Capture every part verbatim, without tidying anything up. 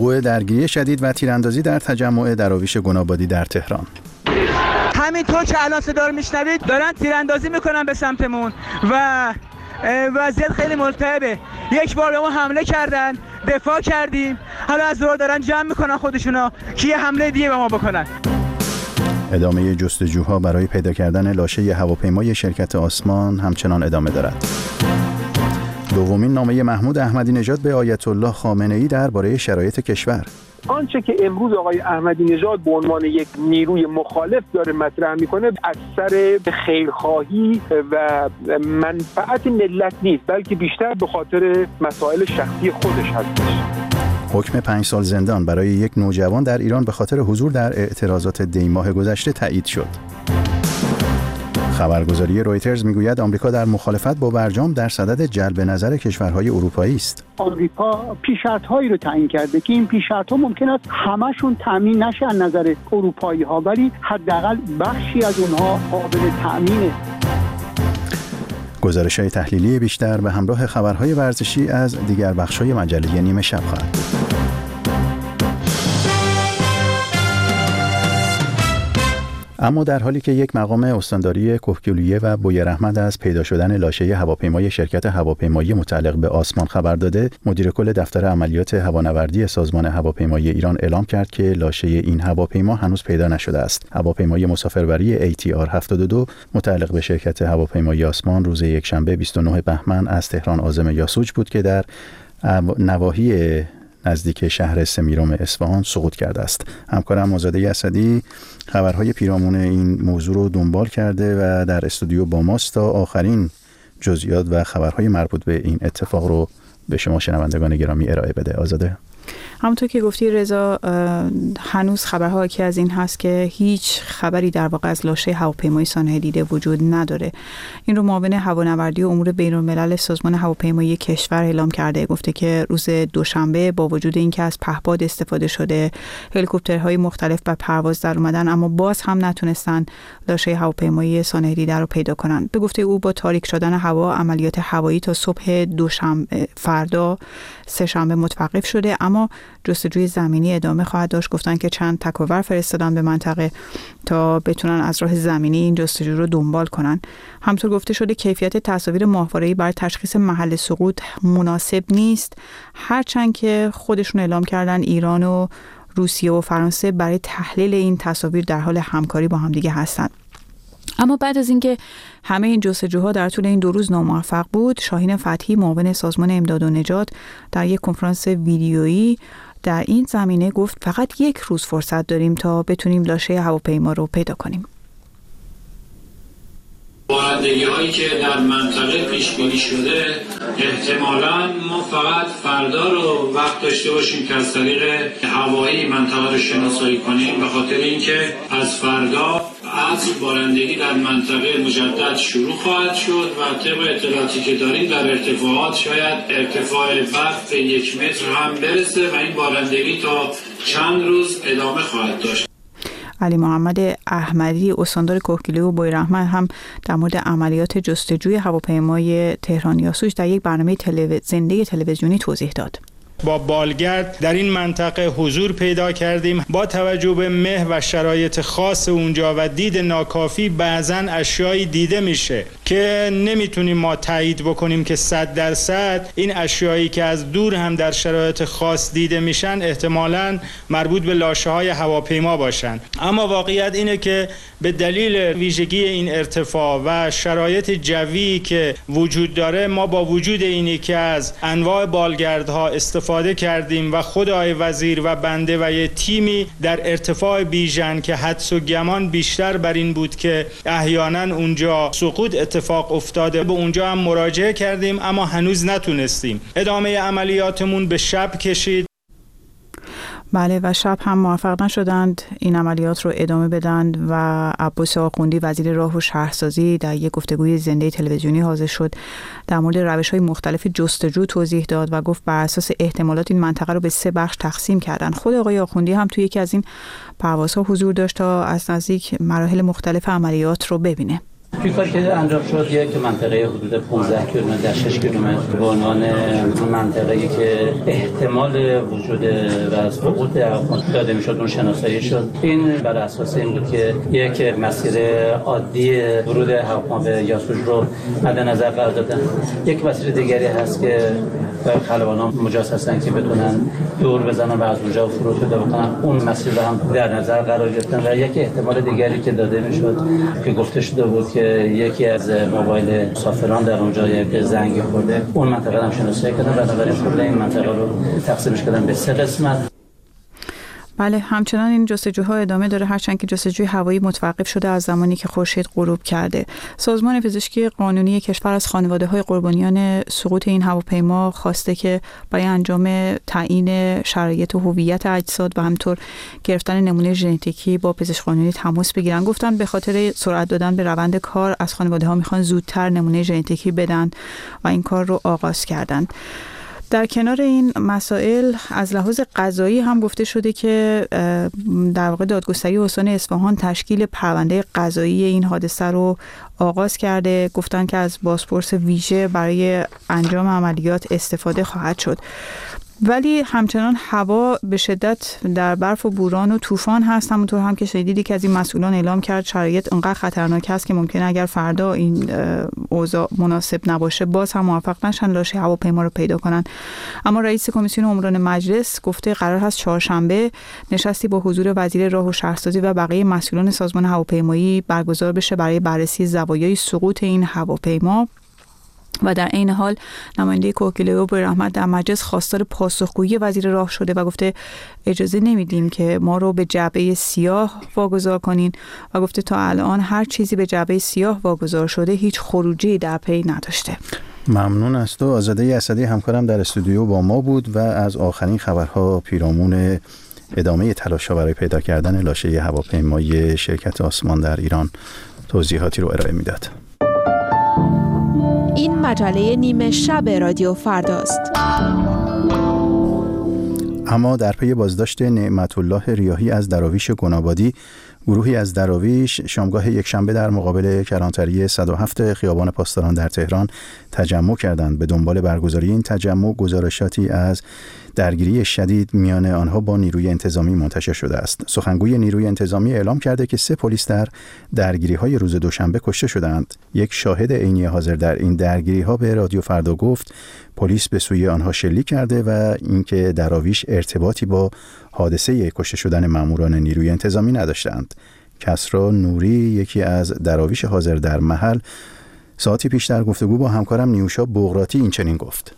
شیوع درگیری شدید و تیراندازی در تجمع دراویش گنابادی در تهران. همینطور که الان صدا رو میشنوید دارن تیراندازی میکنن به سمتمون و وضعیت خیلی مضطربه. یک بار به ما حمله کردن، دفاع کردیم، حالا از دور دارن جمع میکنن خودشونا که یه حمله دیگه به ما بکنن. ادامه جستجوها برای پیدا کردن لاشه هواپیمای شرکت آسمان همچنان ادامه دارد. دومین نامه محمود احمدی نژاد به آیت الله خامنه‌ای درباره شرایط کشور. آنچه که امروز آقای احمدی نژاد به عنوان یک نیروی مخالف داره مطرح میکنه از سر خیرخواهی و منفعت ملت نیست، بلکه بیشتر به خاطر مسائل شخصی خودش هستش. حکم پنج سال زندان برای یک نوجوان در ایران به خاطر حضور در اعتراضات دی ماه گذشته تایید شد. خبرگزاری رویترز میگوید آمریکا در مخالفت با برجام در صدد جلب نظر کشورهای اروپایی است. آمریکا پیش‌شرط‌هایی رو تعیین کرده که این پیش‌شرط‌ها ممکن است همشون تامین نشه از نظر اروپایی‌ها، ولی حداقل بخشی از اونها قابل تامینه. گزارش‌های تحلیلی بیشتر به همراه خبرهای ورزشی از دیگر بخش‌های مجله نیمه شب خواهد بود. اما در حالی که یک مقام استانداری کهگیلویه و بویراحمد از پیدا شدن لاشه هواپیمای شرکت هواپیمایی متعلق به آسمان خبر داده، مدیر کل دفتر عملیات هوانوردی سازمان هواپیمایی ایران اعلام کرد که لاشه این هواپیما هنوز پیدا نشده است. هواپیمای مسافربری ای تی آر هفتاد و دو متعلق به شرکت هواپیمایی آسمان روز یکشنبه بیست و نه بهمن از تهران عازم یاسوج بود که در نواحی نزدیک شهر سمیرام اصفهان سقوط کرده است. همکارم آزاده اسدی خبرهای پیرامون این موضوع رو دنبال کرده و در استودیو با ماست تا آخرین جزئیات و خبرهای مربوط به این اتفاق رو به شما شنوندگان گرامی ارائه بده. آزاده، همونطور که گفتی رضا، هنوز خبرها که از این هست که هیچ خبری در واقع از لاشه هواپیمای سانحه دیده وجود نداره. این رو معاون هوانوردی و امور بین‌الملل سازمان هواپیمایی کشور اعلام کرده. گفته که روز دوشنبه با وجود اینکه از پهپاد استفاده شده، هلیکوپترهای مختلف به پرواز در اومدن، اما باز هم نتونستن لاشه هواپیمای سانحه دیده رو پیدا کنن. به گفته او با تاریک شدن هوا عملیات هوایی تا صبح دوشنبه فردا سه شنبه متوقف شده، اما جستجوی زمینی ادامه خواهد داشت. گفتن که چند تکاور فرستادن به منطقه تا بتونن از راه زمینی این جستجو رو دنبال کنن. همطور گفته شده کیفیت تصاویر ماهواره‌ای برای تشخیص محل سقوط مناسب نیست، هرچند که خودشون اعلام کردن ایران و روسیه و فرانسه برای تحلیل این تصاویر در حال همکاری با همدیگه هستند. اما بعد از اینکه همه این جستجوها در طول این دو روز ناموفق بود، شاهین فتحی معاون سازمان امداد و نجات در یک کنفرانس ویدیویی در این زمینه گفت فقط یک روز فرصت داریم تا بتونیم لاشه هواپیما رو پیدا کنیم. بارندگی هایی که در منطقه پیش بینی شده احتمالاً ما فقط فردا رو وقت داشته باشیم که از طریق هوایی منطقه رو شناسایی کنیم، به خاطر اینکه از فردا عصر بارندگی در منطقه مجدد شروع خواهد شد و طبق اطلاعاتی که داریم در ارتفاعات شاید ارتفاع برف به یک متر هم برسه و این بارندگی تا چند روز ادامه خواهد داشت. علی محمد احمدی استاندار کهگیلویه و بویراحمد هم در مورد عملیات جستجوی هواپیمای تهران یاسوج در یک برنامه تلویز... زنده تلویزیونی توضیح داد. با بالگرد در این منطقه حضور پیدا کردیم. با توجه به مه و شرایط خاص اونجا و دید ناکافی بعضن اشیایی دیده میشه که نمیتونیم ما تایید بکنیم که صد درصد این اشیایی که از دور هم در شرایط خاص دیده میشن احتمالاً مربوط به لاشه های هواپیما باشن. اما واقعیت اینه که به دلیل ویژگی این ارتفاع و شرایط جوی که وجود داره، ما با وجود اینی که از انواع بالگردها استفاده کردیم و خود آقای وزیر و بنده و یه تیمی در ارتفاع بیژن که حدس و گمان بیشتر بر این بود که احیانا اونجا سقوط اتفاق افتاده، به اونجا هم مراجعه کردیم اما هنوز نتونستیم. ادامه عملیاتمون به شب کشید. بله و شب هم موفق نشدند این عملیات رو ادامه بدن و عباس آخوندی وزیر راه و شهرسازی در یک گفتگوی زنده تلویزیونی حاضر شد، در مورد روش‌های مختلف جستجو توضیح داد و گفت بر اساس احتمالات این منطقه رو به سه بخش تقسیم کردن. خود آقای آخوندی هم توی یکی از این پروازها حضور داشت تا از نزدیک مراحل مختلف عملیات رو ببینه. توی کاری که انجام شد یک منطقه حدود پانزده کیلومتر در شش کیلومتر به عنوان منطقه‌ای که احتمال وجود و سقوط هواپیما داده میشد اون شناسایی شد. این بر اساس این بود که یک مسیر عادی ورود هواپیما به یاسوج رو مد نظر قرار دادن. یک مسیر دیگری هست که خلبانان مجاز هستن که بتونن دور بزنن و از اونجا فرود پیدا بکنن، اون مسیر رو هم در نظر قرار گرفتن. و یک احتمال دیگری که داده میشد که گفته شده بود که یکی از موبایل مسافران در اونجا یک زنگ خورده، اون منطقه هم شناسایی کردن، بنابراین کل این منطقه رو تقسیمش کردن به سه قسمت. بله، همچنان این جستجوها ادامه داره، هرچند که جستجوی هوایی متوقف شده از زمانی که خورشید غروب کرده. سازمان پزشکی قانونی کشور از خانواده‌های قربانیان سقوط این هواپیما خواسته که برای انجام تعیین شرایط و هویت اجساد و همطور گرفتن نمونه ژنتیکی با پزشک قانونی تماس بگیرن. گفتن به خاطر سرعت دادن به روند کار از خانواده‌ها میخوان زودتر نمونه ژنتیکی بدن و این کار رو آغاز کردن. در کنار این مسائل از لحاظ قضایی هم گفته شده که در واقع دادگستری استان اصفهان تشکیل پرونده قضایی این حادثه رو آغاز کرده. گفتن که از بازپرس ویژه برای انجام عملیات استفاده خواهد شد. ولی همچنان هوا به شدت در برف و بوران و طوفان هست. همونطور هم که شنیدید که از این مسئولان اعلام کرد شرایط انقدر خطرناک هست که ممکنه اگر فردا این اوضاع مناسب نباشه باز هم موفق نشن لاشه هواپیما رو پیدا کنن. اما رئیس کمیسیون عمران مجلس گفته قرار هست چهارشنبه نشستی با حضور وزیر راه و شهرسازی و بقیه مسئولان سازمان هواپیمایی برگزار بشه برای بررسی زوایای سقوط این هواپیما. و در این حال نماینده کوکیلو و بویراحمد در مجلس خواستار پاسخگویی وزیر راه شده و گفته اجازه نمیدیم که ما رو به جعبه سیاه واگذار کنین و گفته تا الان هر چیزی به جعبه سیاه واگذار شده هیچ خروجی در پی نداشته. ممنون است. و آزاده اسدی همکارم در استودیو با ما بود و از آخرین خبرها پیرامون ادامه تلاش‌ها برای پیدا کردن لاشه هواپیمای شرکت آسمان در ایران توضیحاتی رو ارائه میداد. این مجله نیمه شب رادیو فرداست. اما در پی بازداشت نعمت الله ریاحی از دراویش گنابادی، گروهی از دراویش شامگاه یکشنبه در مقابل کلانتری صد و هفت خیابان پاسداران در تهران تجمع کردند. به دنبال برگزاری این تجمع گزارشاتی از درگیری شدید میان آنها با نیروی انتظامی منتشر شده است. سخنگوی نیروی انتظامی اعلام کرده که سه پلیس در درگیری‌های روز دوشنبه کشته شدند. یک شاهد عینی حاضر در این درگیری‌ها به رادیو فردا گفت پلیس به سوی آنها شلیک کرده و اینکه دراویش ارتباطی با حادثه کشته شدن ماموران نیروی انتظامی نداشتند. کسری نوری، یکی از دراویش حاضر در محل، ساعتی پیش در گفتگو با همکارم نیوشا بغراتی این چنین گفت: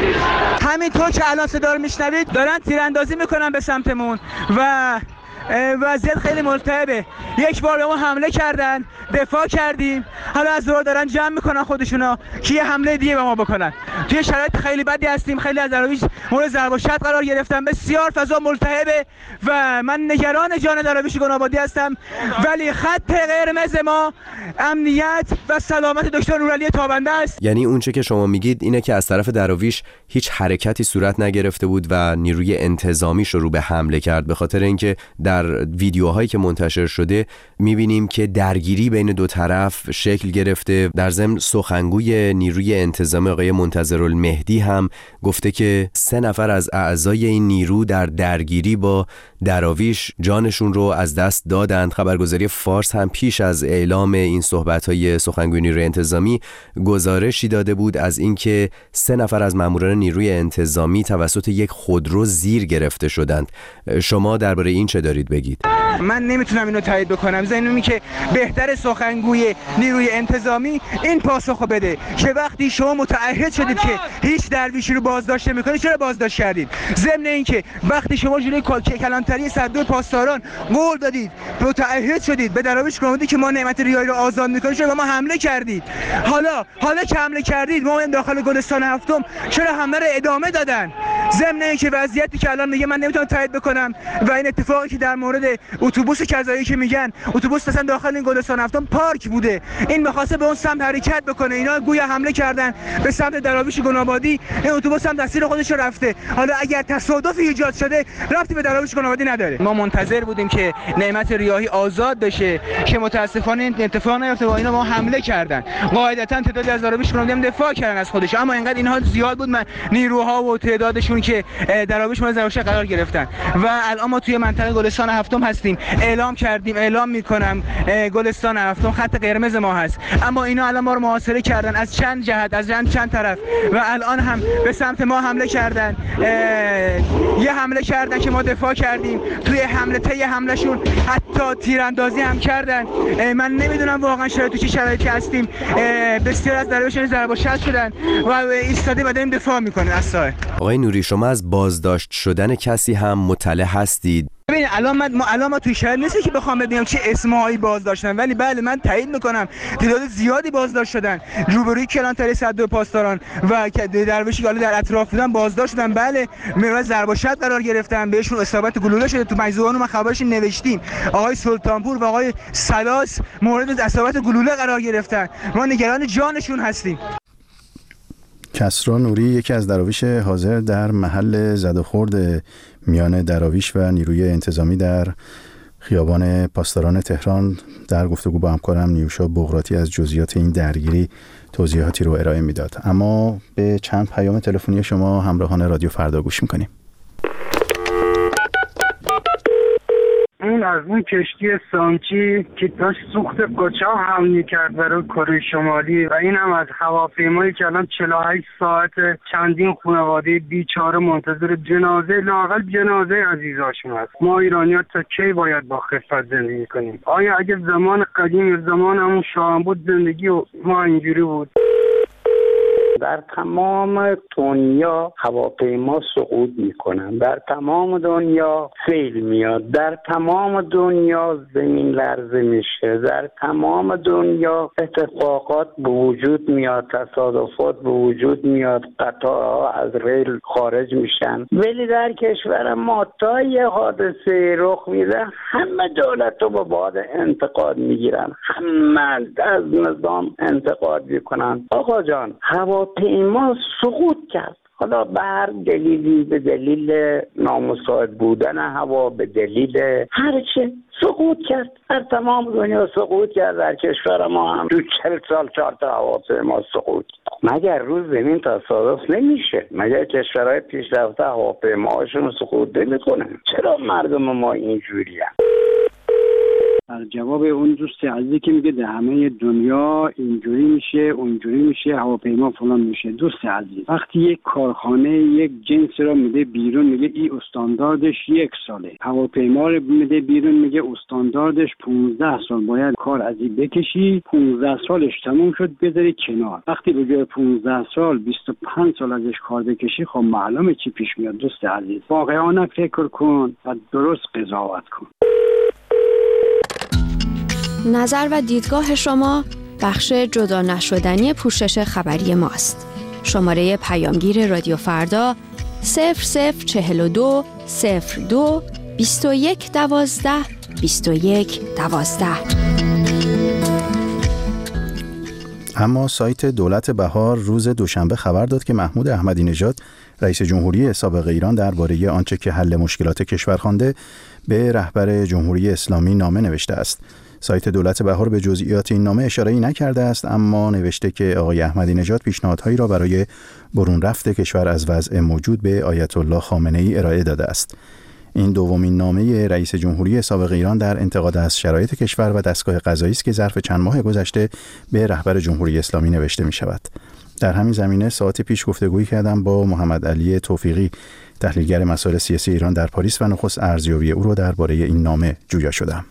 همینطور که الان صدا رو میشنوید دارن تیراندازی میکنن به سمتمون و وضعیت خیلی ملتهبه. یک بار به ما حمله کردن، دفاع کردیم، حالا از دور دارن جمع میکنن خودشونا که یه حمله دیگه به ما بکنن. توی شرایط خیلی بدی هستیم. خیلی از دراویش مورد ضرب و شتم قرار گرفتن. بسیار فضا ملتهبه و من نگران جان دراویش گنابادی هستم. ولی خط قرمز ما امنیت و سلامت دکتر نورعلی تابنده است. یعنی اونچه که شما میگید اینه که از طرف دراویش هیچ حرکتی صورت نگرفته بود و نیروی انتظامی شروع به حمله کرد، به خاطر اینکه در ویدیوهایی که منتشر شده میبینیم که درگیری بین دو طرف شکل گرفته. در ضمن سخنگوی نیروی انتظامی آقای منتظرالمهدی هم گفته که سه نفر از اعضای این نیرو در درگیری با دراویش جانشون رو از دست دادند. خبرگزاری فارس هم پیش از اعلام این صحبت‌های سخنگوی نیروی انتظامی گزارشی داده بود از اینکه سه نفر از ماموران نیروی انتظامی توسط یک خودرو زیر گرفته شدند. شما درباره این چه دارید بگید؟ من نمیتونم اینو تایید بکنم. ضمن که بهتر سخنگوی نیروی انتظامی این پاسخو بده که وقتی شما متعهد شدید که هیچ درویشی رو بازداشت نمی‌کنید چرا بازداشت کردید؟ ضمن اینکه وقتی شما جلوی کلانتری صد و دو پاسداران قول دادید، متعهد شدید به دراویش گفتید که ما نعمت ریاحی رو آزاد می‌کنیم، چرا ما حمله کردید؟ حالا حالا که حمله کردید ما داخل گلستان هفتم چرا حمله رو ادامه دادن؟ ضمن اینکه وضعیتی که الان میگه من نمیتونم تایید بکنم و این اتفاقی که در مورد اتوبوس کذایی که میگن اتوبوس اصلا داخل این گلستان هفتم پارک بوده، این می‌خواسته به اون سمت حرکت بکنه، اینا گویا حمله کردن به سمت دراویش گل‌آبادی، این اتوبوس هم دستیر خودش رو رفته. حالا اگر تصادفی ایجاد شده ربطی به دراویش گل‌آبادی نداره. ما منتظر بودیم که نعمت ریاحی آزاد بشه که متاسفانه این اتفاق نیفتاد و اینا ما حمله کردن. قاعدتاً تعدادی از دراویش گل‌آبادی دفاع کردن از خودش، اما اینقدر اینها زیاد بود من نیروها و تعدادشون که دراویش مورد ضرر قرار گرفتن و الان ما توی منطقه گلستان هفتم هستیم. اعلام کردیم، اعلام میکنم گلستان هفتم خط قرمز ما هست، اما اینا الان ما رو محاصره کردن از چند جهت، از چند چند طرف و الان هم به سمت ما حمله کردن. یه حمله کردن که ما دفاع کردیم، توی حمله طی حملهشون حتی تیراندازی هم کردن. من نمیدونم واقعا شرایط تو چه شرایطی هستیم. بسیار از دراویشون ضرب و شتم شدن و ایستاده و داریم دفاع میکنیم از سایه. آقای نوری، شما از بازداشت شدن کسی هم مطلع هستید؟ ببین الان من ما الان ما توی شهر نیست که بخوام ببینم چه اسمایی بازداشتن، ولی بله من تایید میکنم تعداد زیادی بازداشت شدن. روبروی کلانتری صد و پاسداران و درویشی که در اطراف بودن بازداشت شدن. بله مورد ضرب و شتم قرار گرفتن، بهشون اصابت گلوله شده. تو مجزوعان ما خبرش نوشتیم آقای سلطانپور و آقای سلاس مورد اصابت گلوله قرار گرفتن. ما نگران جانشون هستیم. کسری نوری یکی از دراویش حاضر در محل زد و خورد میان دراویش و نیروی انتظامی در خیابان پاسداران تهران در گفتگو با همکارم نیوشا بغراتی از جزئیات این درگیری توضیحاتی رو ارائه میداد. اما به چند پیام تلفنی شما همراهان رادیو فردا گوش میکنیم. این از اون کشتی سانچی که داشت سوخت قاچاق حمل کرد برای کره شمالی و این هم از هواپیمایی که الان چهل و هشت ساعت چندین خانواده بیچاره منتظر جنازه لااقل جنازه عزیزاشون هست. ما ایرانی‌ها تا کی باید با خفت زندگی کنیم؟ آیا اگه زمان قدیم یا زمان همون شاهان بود زندگی ما اینجوری بود؟ در تمام دنیا هواپیما سقوط میکنن، در تمام دنیا سیل میاد، در تمام دنیا زمین لرزه میشه، در تمام دنیا اتفاقات به وجود میاد، تصادفات به وجود میاد، قطارها از ریل خارج میشن. ولی در کشور ما تا یه حادثه رخ میده همه دولت رو با باد انتقاد میگیرن، همه از نظام انتقاد میکنن. آقا جان هواپیما سقوط کرد، حالا به هر دلیلی، به دلیل نامساعد بودن هوا، به دلیل هر چه سقوط کرد. در تمام دنیا سقوط کرد، در کشور ما هم تو چهل سال چهار تا هواپیما سقوط. مگر روز زمین تصادف نمیشه؟ مگر کشورهای پیشرفته هواپیماهاشون سقوط نمیکنن؟ چرا مردم ما اینجوری هست؟ در جواب اون دوست عزیزی که میگه در همه دنیا اینجوری میشه اونجوری میشه هواپیما فلان میشه، دوست عزیز وقتی یک کارخانه یک جنس رو میده بیرون میگه این استانداردش یک ساله، هواپیما رو میده بیرون میگه استانداردش پانزده سال باید کار از این بکشی، پانزده سالش تموم شد بذاری کنار. وقتی به جای پانزده سال بیست و پنج سال ازش کار بکشی خب معلومه چی پیش میاد. دوست عزیز واقعانه فکر کن و درست قضاوت کن. نظر و دیدگاه شما بخش جدا نشدنی پوشش خبری ماست. شماره پیامگیر رادیو فردا صفر صفر چهل و دو صفر دو بیست و یک دوازده بیست و یک دوازده. اما سایت دولت بهار روز دوشنبه خبر داد که محمود احمدی نژاد رئیس جمهوری سابق ایران درباره آنچه که حل مشکلات کشور خوانده به رهبر جمهوری اسلامی نامه نوشته است. سایت دولت بهار به جزئیات این نامه اشاره‌ای نکرده است، اما نوشته که آقای احمدی نژاد پیشنهادهایی را برای برون رفت کشور از وضع موجود به آیت الله خامنه‌ای ارائه داده است. این دومین نامه رئیس جمهوری سابق ایران در انتقاد از شرایط کشور و دستگاه قضایی است که ظرف چند ماه گذشته به رهبر جمهوری اسلامی نوشته می شود. در همین زمینه ساعت پیش گفتگویی کردم با محمد علی توفیقی، تحلیلگر مسائل سیاسی ایران در پاریس و نخست ارزیابی او را درباره این نامه جویا شدم.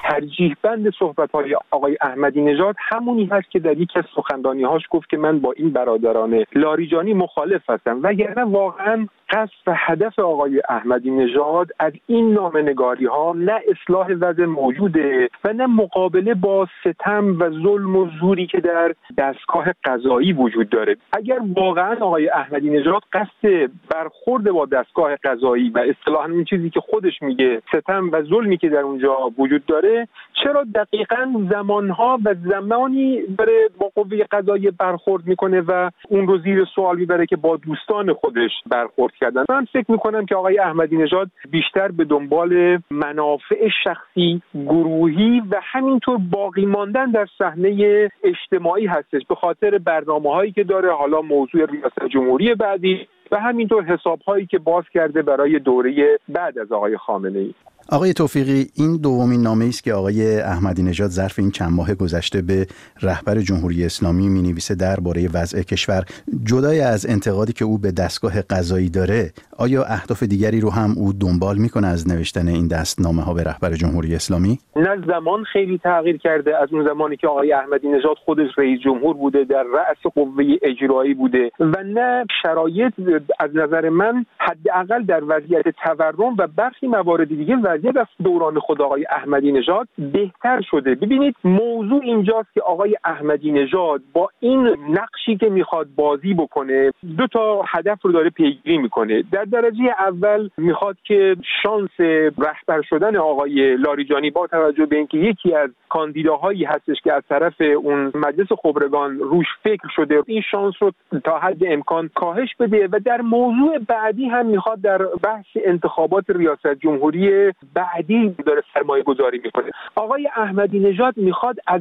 ترجیح بند صحبت‌های آقای احمدی نژاد همونی هست که در یک از سخنرانی‌هاش گفت که من با این برادران لاریجانی مخالف هستم، وگرنه واقعاً قصد و هدف آقای احمدی نژاد از این نامه‌نگاری‌ها نه اصلاح وضع موجوده و نه مقابله با ستم و ظلم و زوری که در دستگاه قضایی وجود داره. اگر واقعا آقای احمدی نژاد قصد برخورد با دستگاه قضایی و اصطلاحاً این چیزی که خودش میگه ستم و ظلمی که در اونجا وجود داره، چرا دقیقاً زمانها و زمانی داره با قوه قضایی برخورد میکنه و اون رو زیر سوال میبره که با دوستان خودش برخورد کردن؟ من فکر میکنم که آقای احمدی نژاد بیشتر به دنبال منافع شخصی، گروهی و همینطور باقی ماندن در صحنه اجتماعی هستش، به خاطر برنامه‌هایی که داره، حالا موضوع ریاست جمهوری بعدی و همینطور حساب‌هایی که باز کرده برای دوره بعد از آقای خامنه‌ای. آقای توفیقی، این دومین نامه‌ای است که آقای احمدی نژاد ظرف این چند ماه گذشته به رهبر جمهوری اسلامی می‌نویسه درباره وضع کشور. جدای از انتقادی که او به دستگاه قضایی داره، آیا اهداف دیگری رو هم او دنبال می‌کنه از نوشتن این دستنامه‌ها به رهبر جمهوری اسلامی؟ نه، زمان خیلی تغییر کرده از اون زمانی که آقای احمدی نژاد خودش رئیس جمهور بوده، در رأس قوه اجرایی بوده و نه شرایط از نظر من حداقل در وضعیت تورم و برخی موارد دیگه وضعیت از دوران خود آقای احمدی نژاد بهتر شده. ببینید موضوع اینجاست که آقای احمدی نژاد با این نقشی که میخواد بازی بکنه دو تا هدف رو داره پیگیری میکنه. در درجه اول میخواد که شانس رهبر شدن آقای لاریجانی با توجه به اینکه یکی از کاندیداهایی هستش که از طرف اون مجلس خبرگان روش فکر شده، این شانس رو تا حد امکان کاهش بده و در موضوع بعدی هم میخواد در بحث انتخابات ریاست جمهوری بعدی داره سرمایه گذاری میکنه. آقای احمدی نژاد میخواد از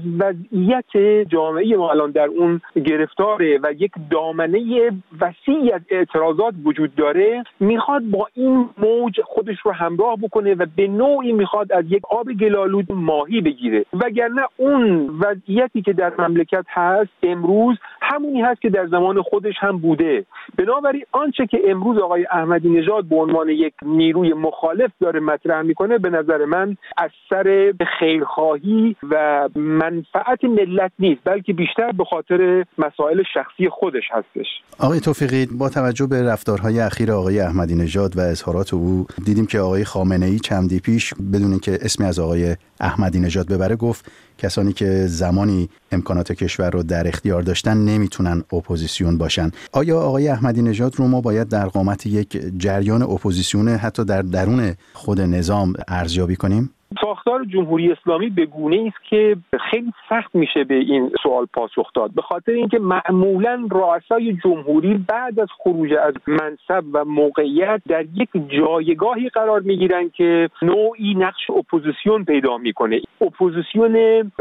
وضعیت جامعه ما الان در اون گرفتاره و یک دامنه وسیعی از اعتراضات وجود داره، میخواد با این موج خودش رو همراه بکنه و به نوعی میخواد از یک آب گلالود ماهی بگیره، وگرنه اون وضعیتی که در مملکت هست امروز همونی هست که در زمان خودش هم بوده. بنابراین آنچه که امروز آقای احمدی نژاد به عنوان یک نیروی مخالف داره مطرح میکنه، به نظر من از سر خیرخواهی و منفعت ملت نیست، بلکه بیشتر به خاطر مسائل شخصی خودش هستش. آقای توفیقی، با توجه به رفتارهای اخیر آقای احمدی نژاد و اظهارات او، دیدیم که آقای خامنه‌ای چندی پیش بدون اینکه اسمی از آقای احمدی نژاد ببره گفت کسانی که زمانی امکانات کشور رو در اختیار داشتن نمیتونن اپوزیسیون باشن. آیا آقای احمدی نژاد رو ما باید در قامت یک جریان اپوزیسیون حتی در درون خود نظام ارزیابی کنیم؟ ساختار جمهوری اسلامی به گونه‌ای است که خیلی سخت میشه به این سوال پاسخ داد، به خاطر اینکه معمولاً رؤسای جمهوری بعد از خروج از منصب و موقعیت در یک جایگاهی قرار میگیرن که نوعی نقش اپوزیسیون پیدا میکنه، اپوزیسیون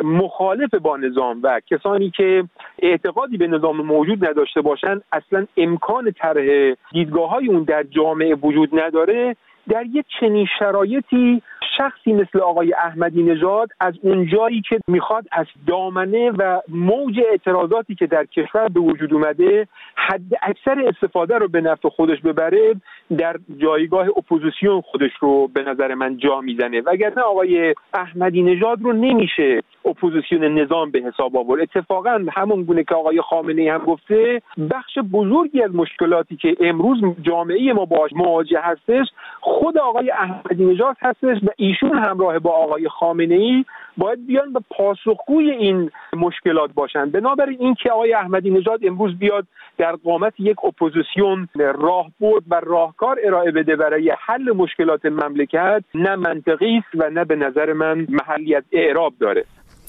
مخالف با نظام و کسانی که اعتقادی به نظام موجود نداشته باشن، اصلاً امکان طرح دیدگاه‌های اون در جامعه وجود نداره. در یک چنین شرایطی شخصی مثل آقای احمدی نژاد از اون جایی که میخواد از دامنه و موج اعتراضاتی که در کشور به وجود اومده حد اکثر استفاده رو به نفع خودش ببره، در جایگاه اپوزیسیون خودش رو به نظر من جا میزنه، وگرنه آقای احمدی نژاد رو نمیشه اپوزیسیون نظام به حساب آورد. اتفاقا همون گونه که آقای خامنه‌ای هم گفته، بخش بزرگی از مشکلاتی که امروز جامعه ما باهاش مواجه هستش خود آقای احمدی نژاد هستش و ایشون همراه با آقای خامنه‌ای باید بیان به پاسخگوی این مشکلات باشن. بنابراین این که آقای احمدی نژاد امروز بیاد در قامت یک اپوزیسیون راهبرد و راهکار ارائه بده برای حل مشکلات مملکت، نه منطقی است و نه به نظر من محلیت اعراب داره.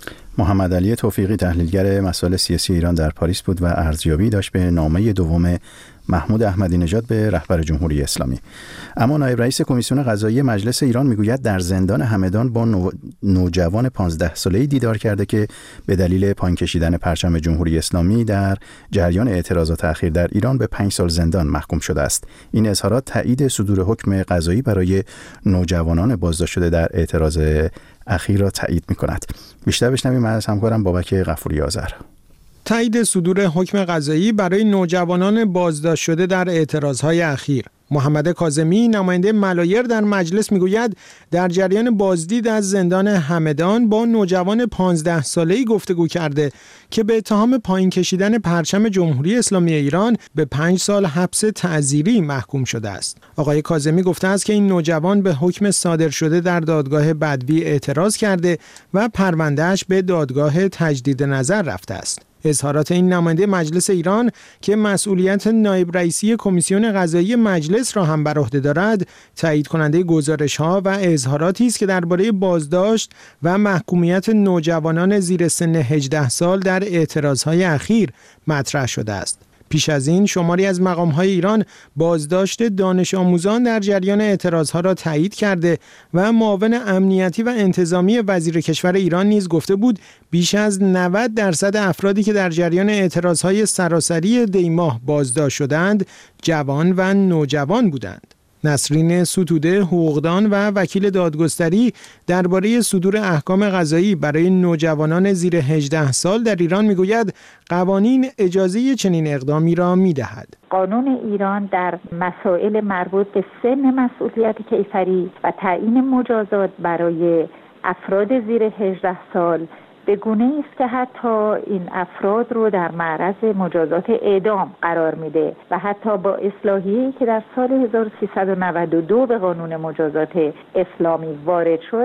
محمد علی توفیقی، تحلیلگر مسائل سیاسی ایران در پاریس بود و ارزیابی داشت به نامه دوم محمود احمدی نژاد به رهبر جمهوری اسلامی. اما نایب رئیس کمیسیون قضایی مجلس ایران میگوید در زندان همدان با نو... نوجوان پانزده ساله‌ای دیدار کرده که به دلیل پایین کشیدن پرچم جمهوری اسلامی در جریان اعتراضات اخیر در ایران به پنج سال زندان محکوم شده است. این اظهارات تایید صدور حکم قضایی برای نوجوانان بازداشت شده در اعتراض اخیر را تایید می‌کند. بیشتر بشنویم از همکارم بابک غفوری آذر. تایید صدور حکم قضایی برای نوجوانان بازداشت شده در اعتراضهای اخیر. محمد کاظمی نماینده ملایر در مجلس میگوید در جریان بازدید از زندان همدان با نوجوان پانزده ساله‌ای گفتگو کرده که به اتهام پایین کشیدن پرچم جمهوری اسلامی ایران به پنج سال حبس تعزیری محکوم شده است. آقای کاظمی گفته است که این نوجوان به حکم صادر شده در دادگاه بدوی اعتراض کرده و پروندهش به دادگاه تجدید نظر رفته است. اظهارات این نماینده مجلس ایران که مسئولیت نایب رئیسی کمیسیون قضایی مجلس را هم بر عهده دارد، تایید کننده گزارش‌ها و اظهاراتی است که درباره بازداشت و محکومیت نوجوانان زیر سن هجده سال در اعتراض‌های اخیر مطرح شده است. پیش از این شماری از مقام‌های ایران بازداشت دانش آموزان در جریان اعتراض‌ها را تایید کرده و معاون امنیتی و انتظامی وزیر کشور ایران نیز گفته بود بیش از نود درصد افرادی که در جریان اعتراض‌های سراسری دیماه بازداشت شدند جوان و نوجوان بودند. نسرین ستوده، حقوقدان و وکیل دادگستری درباره صدور احکام قضایی برای نوجوانان زیر هجده سال در ایران میگوید قوانین اجازه چنین اقدامی را میدهد. قانون ایران در مسائل مربوط به سن مسئولیت کیفری و تعیین مجازات برای افراد زیر هجده سال به گونه‌ای است که حتی این افراد رو در معرض مجازات اعدام قرار میده و حتی با اصلاحیه‌ای که در سال هزار و سیصد و نود و دو به قانون مجازات اسلامی وارد شد،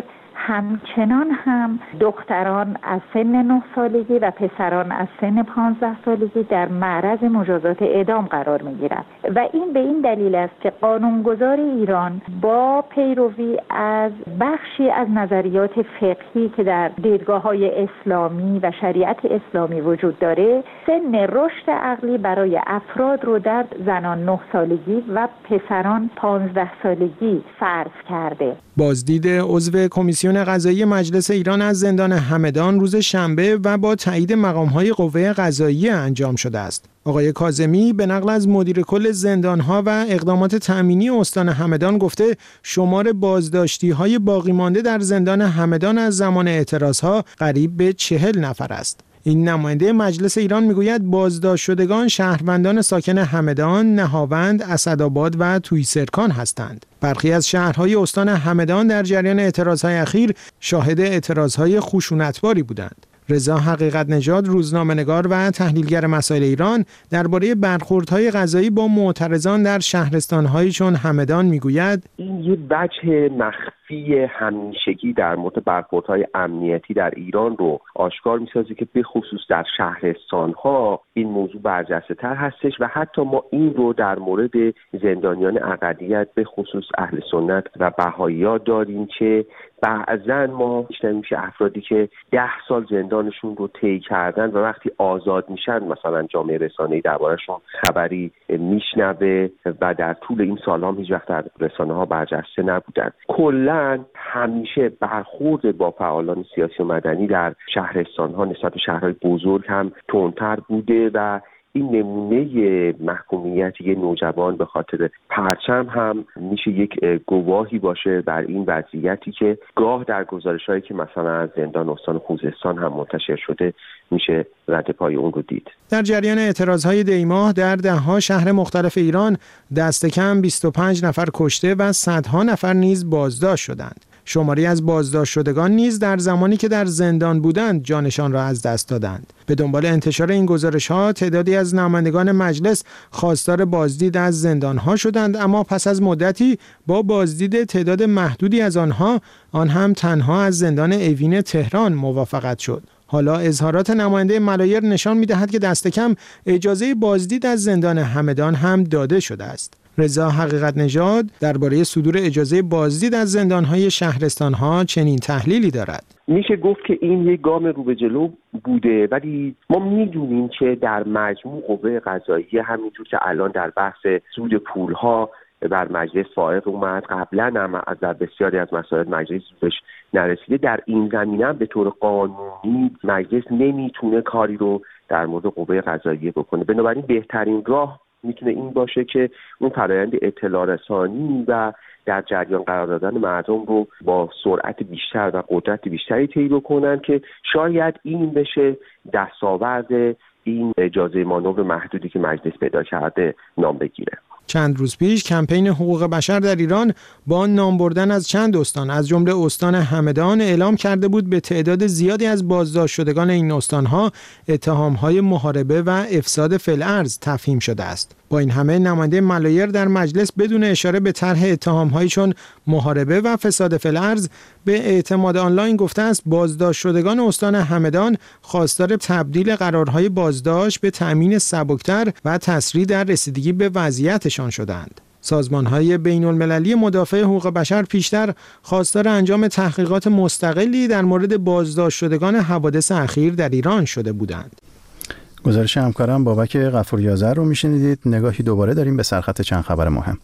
همچنان هم دختران از سن نه سالگی و پسران از سن پانزده سالگی در معرض مجازات اعدام قرار می‌گیرند و این به این دلیل است که قانونگذار ایران با پیروی از بخشی از نظریات فقهی که در دیدگاه‌های اسلامی و شریعت اسلامی وجود داره، سن رشد عقلی برای افراد رو در زنان نه سالگی و پسران پانزده سالگی فرض کرده. بازدید عضو کمیسیون قضایی مجلس ایران از زندان همدان روز شنبه و با تایید مقام‌های قوه قضاییه انجام شده است. آقای کاظمی به نقل از مدیر کل زندان‌ها و اقدامات تأمینی استان همدان گفته شمار بازداشتی‌های باقی مانده در زندان همدان از زمان اعتراض‌ها قریب به چهل نفر است. این نماینده مجلس ایران میگوید بازداشت شدگان شهروندان ساکن همدان، نهاوند، اسدآباد و تویسرکان هستند. برخی از شهرهای استان همدان در جریان اعتراضهای اخیر شاهد اعتراضهای خشونتباری بودند. رضا حقیقت نژاد، روزنامه‌نگار و تحلیلگر مسائل ایران، درباره برخوردهای قضایی با معترضان در شهرستان‌هایی چون همدان میگوید این یه وجه مخفی همیشگی در مورد برخوردهای امنیتی در ایران رو آشکار می‌سازه که به خصوص در شهرستان‌ها این موضوع برجسته‌تر هستش و حتی ما این رو در مورد زندانیان اقلیت به خصوص اهل سنت و بهائی‌ها داریم که بعضن ما میشنویم که افرادی که ده سال زندانشون رو طی کردن و وقتی آزاد میشن مثلا جامعه رسانه‌ای درباره‌شون خبری میشنوه و در طول این سال‌ها هیچ وقت در رسانه‌ها برجسته نبودن. کلاً همیشه برخورد با فعالان سیاسی و مدنی در شهرستان‌ها نسبت به شهرهای بزرگ هم تندتر بوده و این نمونه محکومیت یه نوجوان به خاطر پرچم هم میشه یک گواهی باشه بر این وضعیتی که گاه در گزارش‌هایی که مثلا از زندان استان خوزستان هم منتشر شده میشه رد پای اون رو دید. در جریان اعتراضهای دیماه در ده‌ها شهر مختلف ایران دست کم بیست و پنج نفر کشته و صدها نفر نیز بازداشت شدند. شماری از بازداشت شدگان نیز در زمانی که در زندان بودند جانشان را از دست دادند. به دنبال انتشار این گزارش‌ها تعدادی از نمایندگان مجلس خواستار بازدید از زندان‌ها شدند، اما پس از مدتی با بازدید تعداد محدودی از آنها، آن هم تنها از زندان اوین تهران موافقت شد. حالا اظهارات نماینده ملایر نشان می‌دهد که دست کم اجازه بازدید از زندان همدان هم داده شده است. رضا حقیقت نژاد درباره صدور اجازه بازدید از زندان‌های شهرستان‌ها چنین تحلیلی دارد. میشه گفت که این یک گام رو به جلو بوده، ولی ما میدونیم که در مجموع قوه قضاییه همینجور که الان در بحث سود پول‌ها بر مجلس فائق اومد، قبلا هم از در بسیاری از مسائل مجلس بهش نرسیده، در این زمینه به طور قانونی مجلس نمیتونه کاری رو در مورد قوه قضاییه بکنه. بنابراین بهترین راه میتونه این باشه که اون فرآیند اطلاع رسانی و در جریان قرار دادن مردم رو با سرعت بیشتر و قدرت بیشتری طی بکنن که شاید این بشه دستاورد این اجازه مانور محدودی که مجلس پیدا کرده نام بگیره. چند روز پیش کمپین حقوق بشر در ایران با نام بردن از چند استان از جمله استان همدان اعلام کرده بود به تعداد زیادی از بازداشت شدگان این استانها اتهام‌های محاربه و افساد فی‌الارض تفهیم شده است. با این همه نماینده ملایر در مجلس بدون اشاره به طرح اتهام‌هایی چون محاربه و فساد فی‌الارض به اعتماد آنلاین گفته است بازداشت شدگان استان همدان خواستار تبدیل قرارهای بازداشت به تأمین سبکتر و تسریع در رسیدگی به وضعیتشان شدند. سازمان‌های بین‌المللی مدافع حقوق بشر پیشتر خواستار انجام تحقیقات مستقلی در مورد بازداشت شدگان حوادث اخیر در ایران شده بودند. گزارش همکارم بابک غفوری‌آذر رو میشنیدید. نگاهی دوباره داریم به سرخط چند خبر مهم.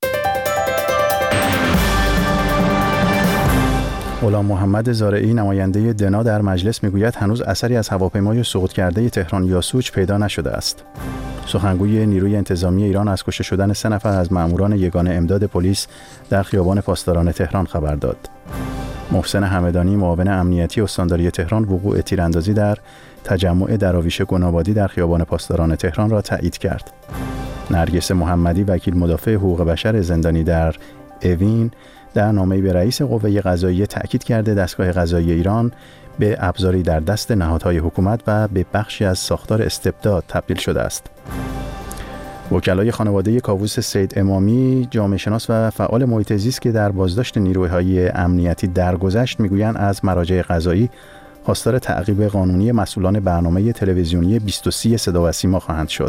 غلام محمد زارعی نماینده دنا در مجلس میگوید هنوز اثری از هواپیمای سقوط کرده تهران یاسوج پیدا نشده است. سخنگوی نیروی انتظامی ایران از کشته شدن سه نفر از ماموران یگان امداد پلیس در خیابان پاسداران تهران خبر داد. محسن همدانی معاون امنیتی استانداری تهران وقوع تیراندازی در تجمع دراویش گنابادی در خیابان پاسداران تهران را تایید کرد. نرگس محمدی وکیل مدافع حقوق بشر زندانی در اوین در نامه‌ای به رئیس قوه قضاییه تأکید کرده دستگاه قضایی ایران به ابزاری در دست نهادهای حکومت و به بخشی از ساختار استبداد تبدیل شده است. وکلای خانواده کاووس سید امامی، جامعه شناس و فعال محیط زیست که در بازداشت نیروهای امنیتی درگذشت میگویند از مراجع قضایی خواستار تعقیب قانونی مسئولان برنامه تلویزیونی بیست و سه صدا و سیما خواهند شد.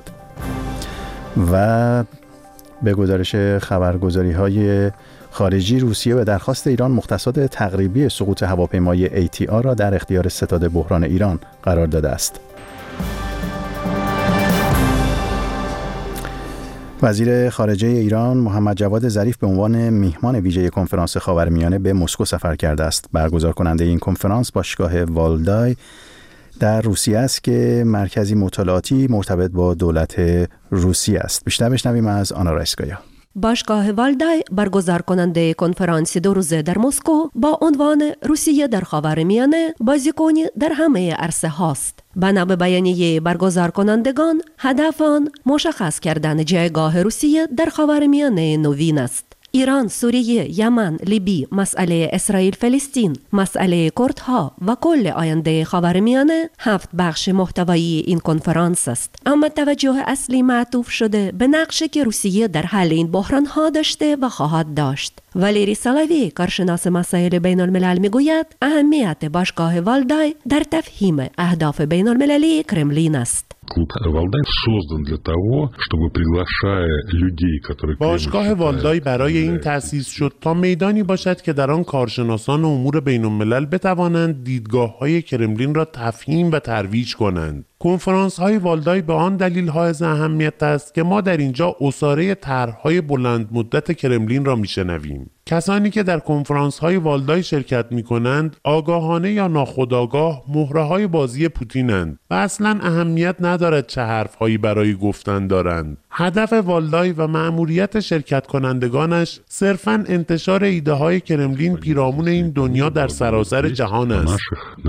و به گزارش خبرگزاری‌های خارجی، روسیه به درخواست ایران مختصات تقریبی سقوط هواپیمای ای تی آر را در اختیار ستاد بحران ایران قرار داده است. وزیر خارجه ایران محمد جواد ظریف به عنوان میهمان ویژه کنفرانس خاورمیانه به مسکو سفر کرده است. برگزار کننده این کنفرانس باشگاه والدای در روسیه است که مرکزی مطالعاتی مرتبط با دولت روسیه است. بیشتر بشنویم از آنا رایسکایا. باشگاه والدای برگزار کننده کنفرانس دو روزه در مسکو با عنوان روسیه در خاورمیانه بازیکنی در همه عرصه هاست. بنا به بیانیه برگزار کنندگان، هدف آن مشخص کردن جایگاه روسیه در خاورمیانه نوین است. ایران، سوریه، یمن، لیبی، مسئله اسرائیل فلسطین، مسئله کردها و کل آینده خاورمیانه هفت بخش محتوایی این کنفرانس است. اما توجه اصلی معطوف شده به نقشی که روسیه در حل این بحران‌ها داشته و خواهد داشت. والیری سالاوی، کارشناس مسائل بین الملل میگوید اهمیت باشگاه والدای در تفهیم اهداف بین المللی کرملین است. باشگاه والدای برای این تأسیس شد تا میدانی باشد که در آن کارشناسان امور بین الملل بتوانند دیدگاه‌های کرملین را تفهیم و ترویج کنند. کنفرانس های والدای به آن دلیل حائز اهمیت است که ما در اینجا اساره طرح‌های بلند مدت کرملین را میشنویم. کسانی که در کنفرانس های والدای شرکت می کنند آگاهانه یا ناخودآگاه مهره های بازی پوتینند و اصلا اهمیت ندارد چه حرفهایی برای گفتن دارند. هدف والدای و مأموریت شرکت کنندگانش صرفاً انتشار ایده های کرملین پیرامون این دنیا در سراسر جهان است.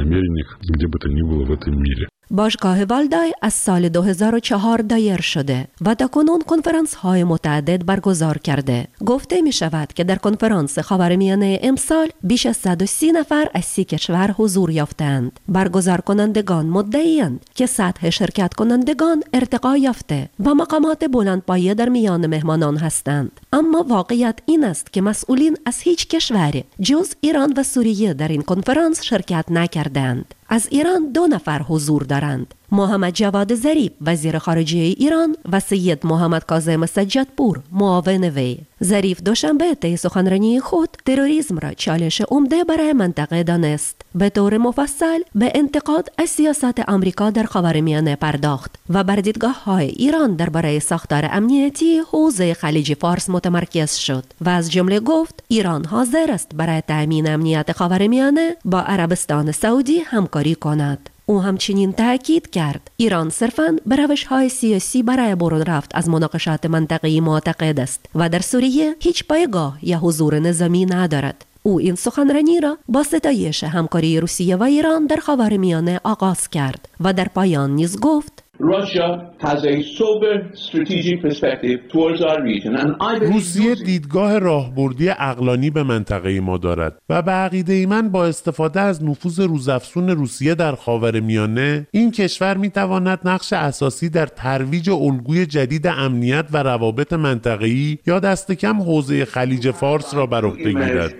باشگاه والدای از سال دو هزار و چهار دایر شده و تاکنون کنفرانس های متعدد برگزار کرده. گفته می شود که در کنفرانس خاورمیانه امسال بیش از صد و سی نفر از سی کشور حضور یافتند. برگزار کنندگان مدعی‌اند که سطح شرکت کنندگان ارتقا یافته و مقامات بلندپایه در میان مهمانان هستند. اما واقعیت این است که مسئولین از هیچ کشوری جز ایران و سوریه در این کنفرانس شرکت نکردند. از ایران دو نفر حضور دارند: محمد جواد ظریف وزیر خارجه ایران و سید محمد کاظم سجادپور معاون وی. ظریف دوشنبه طی سخنرانی خود تروریسم را چالش عمده برای منطقه دانست. به طور مفصل به انتقاد از سیاست آمریکا در خاورمیانه پرداخت و بر دیدگاه‌های ایران درباره ساختار امنیتی حوزه خلیج فارس متمرکز شد و از جمله گفت ایران حاضر است برای تأمین امنیت خاورمیانه با عربستان سعودی همکاری کند. او همچنین تاکید کرد ایران صرفاً به روش‌های سیاسی برای برون رفت از مناقشات منطقه‌ای معتقد است و در سوریه هیچ پایگاه یا حضور نظامی ندارد. او این سخنرانی را با ستایش همکاری روسیه و ایران در خاورمیانه آغاز کرد و در پایان نیز گفت روسیه دیدگاه راهبردی عقلانی به منطقه ما دارد و به عقیده من با استفاده از نفوذ روزافزون روسیه در خاورمیانه این کشور میتواند نقش اساسی در ترویج الگوی جدید امنیت و روابط منطقه‌ای یا دست کم حوزه خلیج فارس را بر عهده گیرد.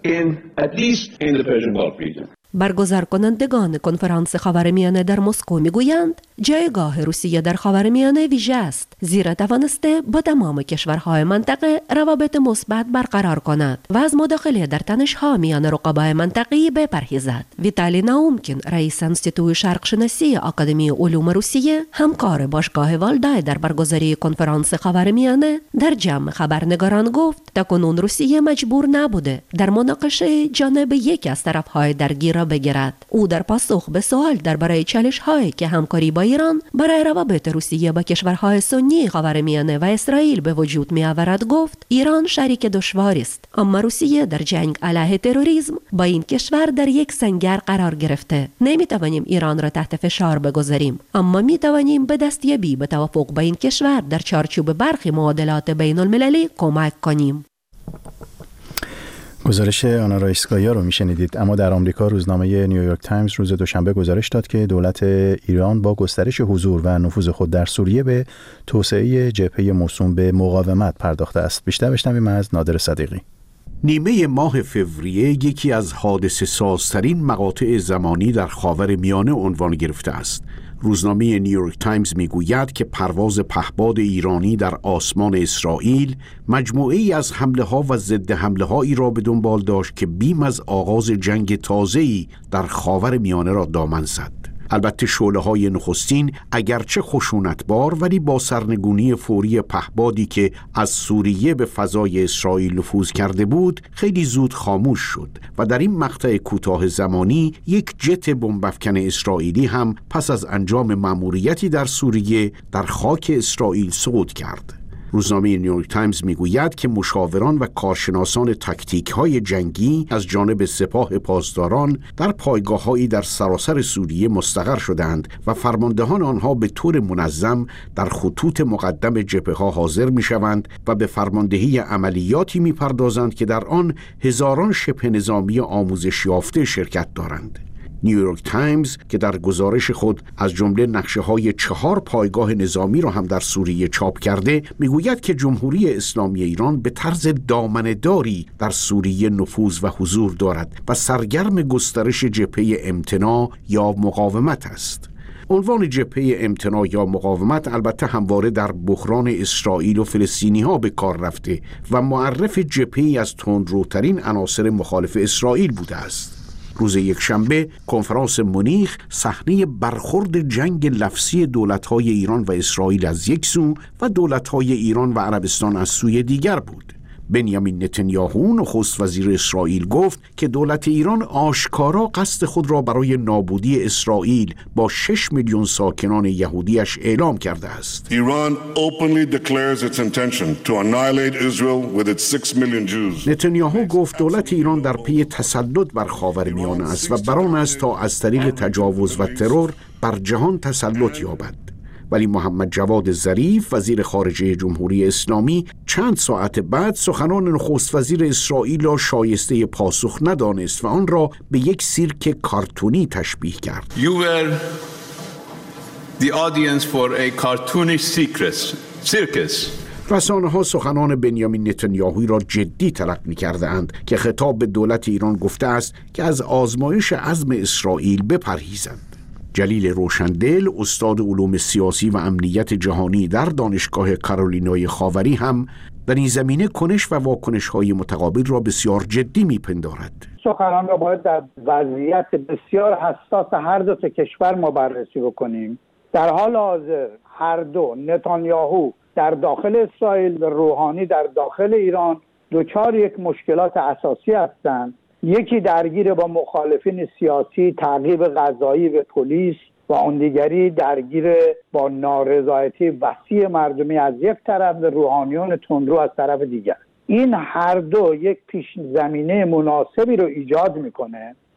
برگزار کنندگان کنفرانس خاورمیانه در مسکو میگویند جایگاه روسیه در خاورمیانه ویژه است، زیرا توانسته با تمام کشورهای منطقه روابط مثبت برقرار کند و از مداخله در تنش‌ها میان رقبای منطقه‌ای بپرهیزد. ویتالی ناومکین، رئیس انستیتوی شرق شناسی آکادمی علوم روسیه، همکار باشگاه والدای در برگزاری کنفرانس خاورمیانه، در جمع خبرنگاران گفت تاکنون روسیه مجبور نبوده در مناقشه جانب یکی از طرف‌های درگیر را بگیرد. او در پاسخ به سوال درباره چالش‌هایی که همکاری با ایران برای روابط روسیه با کشورهای سنی خاورمیانه و اسرائیل به وجود می‌آورد گفت ایران شریک دشواری است، اما روسیه در جنگ علیه تروریسم با این کشور در یک سنگر قرار گرفته. نمی‌توانیم ایران را تحت فشار بگذاریم، اما می‌توانیم به دستیابی به توافق با این کشور در چارچوب برخی معادلات بین‌المللی کمک کنیم. گزارش آنا رایسکایا رو میشنیدید. اما در آمریکا روزنامه نیویورک تایمز روز دوشنبه گزارش داد که دولت ایران با گسترش حضور و نفوذ خود در سوریه به توسعه جبهه موسوم به مقاومت پرداخته است. بیشتر بشنویم از نادر صدیقی. نیمه ماه فوریه یکی از حادثه سازترین مقاطع زمانی در خاورمیانه عنوان گرفته است. روزنامه نیویورک تایمز میگوید که پرواز پهپاد ایرانی در آسمان اسرائیل مجموعه‌ای از حمله‌ها و ضد حمله‌هایی را به دنبال داشت که بیم از آغاز جنگ تازه‌ای در خاورمیانه را دامن زد. البته شعله‌های نخستین اگرچه خشونتبار ولی با سرنگونی فوری پهپادی که از سوریه به فضای اسرائیل نفوذ کرده بود خیلی زود خاموش شد و در این مقطع کوتاه زمانی یک جت بمب‌افکن اسرائیلی هم پس از انجام مأموریتی در سوریه در خاک اسرائیل سقوط کرد. روزنامه نیویورک تایمز میگوید که مشاوران و کارشناسان تاکتیک‌های جنگی از جانب سپاه پاسداران در پایگاه‌هایی در سراسر سوریه مستقر شدند و فرماندهان آنها به طور منظم در خطوط مقدم جبهه‌ها حاضر می‌شوند و به فرماندهی عملیاتی می‌پردازند که در آن هزاران شبه نظامی آموزش یافته شرکت دارند. نیویورک تایمز که در گزارش خود از جمله نقشه‌های چهار پایگاه نظامی را هم در سوریه چاپ کرده میگوید که جمهوری اسلامی ایران به طرز دامنه‌داری در سوریه نفوذ و حضور دارد و سرگرم گسترش جبهه امتناع یا مقاومت است. عنوان جبهه امتناع یا مقاومت البته همواره در بحران اسرائیل و فلسطینی ها به کار رفته و معرف جبهه‌ای از تندروترین عناصر مخالف اسرائیل بوده است. روز یکشنبه کنفرانس مونیخ صحنه برخورد جنگ لفظی دولت‌های ایران و اسرائیل از یک سو و دولت‌های ایران و عربستان از سوی دیگر بود. بنیامین نتانیاهو نخست وزیر اسرائیل گفت که دولت ایران آشکارا قصد خود را برای نابودی اسرائیل با شش میلیون ساکنان یهودیش اعلام کرده است. Iran openly declares its intention to annihilate Israel with its six million Jews. نتانیاهو گفت دولت ایران در پی تسلط بر خاورمیانه است و بر آن است تا از طریق تجاوز و ترور بر جهان تسلط یابد. ولی محمد جواد ظریف وزیر خارجه جمهوری اسلامی چند ساعت بعد سخنان نخست وزیر اسرائیل را شایسته پاسخ ندانست و آن را به یک سیرک کارتونی تشبیه کرد. You were the audience for a cartoonish circus. circus. رسانه ها سخنان بنیامین نتانیاهو را جدی تلقی کرده اند که خطاب به دولت ایران گفته است که از آزمایش عزم اسرائیل بپرهیزند. جلیل روشندل استاد علوم سیاسی و امنیت جهانی در دانشگاه کارولینای خاوری هم در این زمینه کنش و واکنش‌های متقابل را بسیار جدی می‌پندارد. سخنان را باید در وضعیت بسیار حساس هر دو تا کشور ما بررسی بکنیم. در حال حاضر هر دو، نتانیاهو در داخل اسرائیل و روحانی در داخل ایران، دچار یک مشکلات اساسی هستند. یکی درگیر با مخالفین سیاسی، تعقیب قضایی به پلیس و اون دیگری درگیر با نارضایتی وسیع مردمی از یک طرف و روحانیون تندرو از طرف دیگر. این هر دو یک پیش زمینه مناسبی رو ایجاد میکنه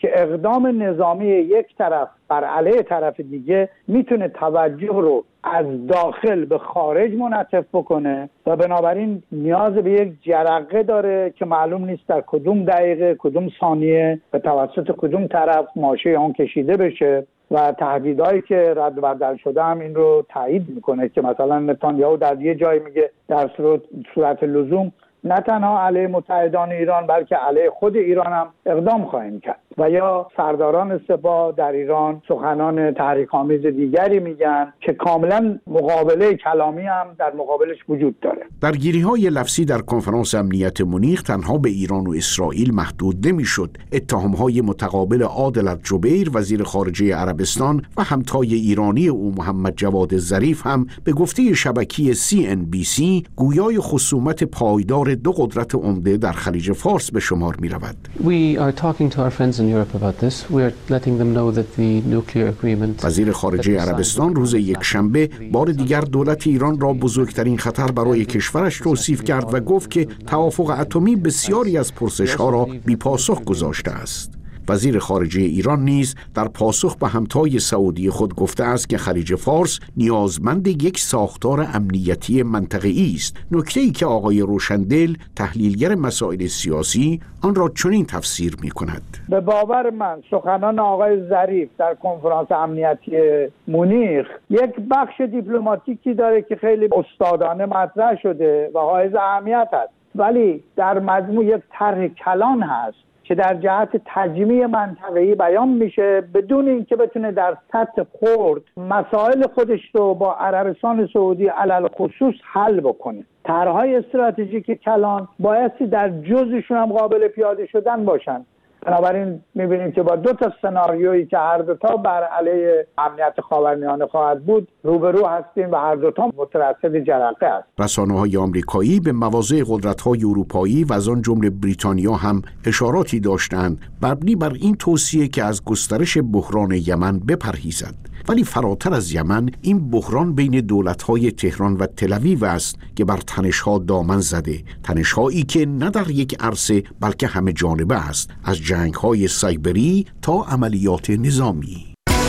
که اقدام نظامی یک طرف بر علیه طرف دیگه میتونه توجه رو از داخل به خارج منعطف بکنه و بنابراین نیاز به یک جرقه داره که معلوم نیست در کدوم دقیقه کدوم ثانیه به توسط کدوم طرف ماشه آن کشیده بشه و تهدیدهایی که رد و بدل شده هم این رو تایید میکنه که مثلا نتانیاهو در یه جای میگه در صورت, صورت لزوم نه تنها علیه متحدان ایران بلکه علیه خود ایران هم اقدام خواهیم کرد و یا سرداران سپاه در ایران سخنان تحریک‌آمیز دیگری میگن که کاملا مقابله کلامی هم در مقابلش وجود داره. درگیری‌های لفظی در کنفرانس امنیت مونیخ تنها به ایران و اسرائیل محدود نمی‌شد. اتهام‌های متقابل عادل الجبیر وزیر خارجه عربستان و همتای ایرانی او محمد جواد ظریف هم به گفته شبکه سی ان بی سی گویای خصومت پایدار دو قدرت عمده در خلیج فارس به شمار می‌رود. We are talking to our friends in Europe about this. We are letting them know that the nuclear agreement. وزیر خارجه عربستان روز یکشنبه بار دیگر دولت ایران را بزرگترین خطر برای کشورش توصیف کرد و گفت که توافق اتمی بسیاری از پرسش‌ها را بی‌پاسخ گذاشته است. وزیر خارجه ایران نیز در پاسخ به همتای سعودی خود گفته است که خلیج فارس نیازمند یک ساختار امنیتی منطقه‌ای است. نکته‌ای که آقای روشندل تحلیلگر مسائل سیاسی آن را چنین تفسیر می‌کند. به باور من سخنان آقای ظریف در کنفرانس امنیتی مونیخ یک بخش دیپلماتیکی داره که خیلی استادانه مطرح شده و حائز اهمیت است، ولی در مجموع یک طرح کلان هست که در جهت تجمیع منطقه‌ای بیان میشه بدون اینکه بتونه در سطح خرد مسائل خودش رو با عربستان سعودی علل خصوص حل بکنه. طرح‌های استراتژیک کلان بایستی در جزشون هم قابل پیاده شدن باشن. بنابراین می‌بینیم که با دو تا سناریویی که هر دو تا بر علیه امنیت خاورمیانه خواهد بود روبرو هستیم و هر دو تا مترصد جرقه است. رسانه‌های آمریکایی به مواضع قدرت‌های اروپایی و از آن جمله بریتانیا هم اشاراتی داشتند مبنی بر این توصیه که از گسترش بحران یمن بپرهیزد. ولی فراتر از یمن این بحران بین دولت‌های تهران و تل‌آویو است که بر تنش‌ها دامن زده، تنش‌هایی که نه در یک عرصه بلکه همه جانبه است، از جنگ‌های سایبری تا عملیات نظامی.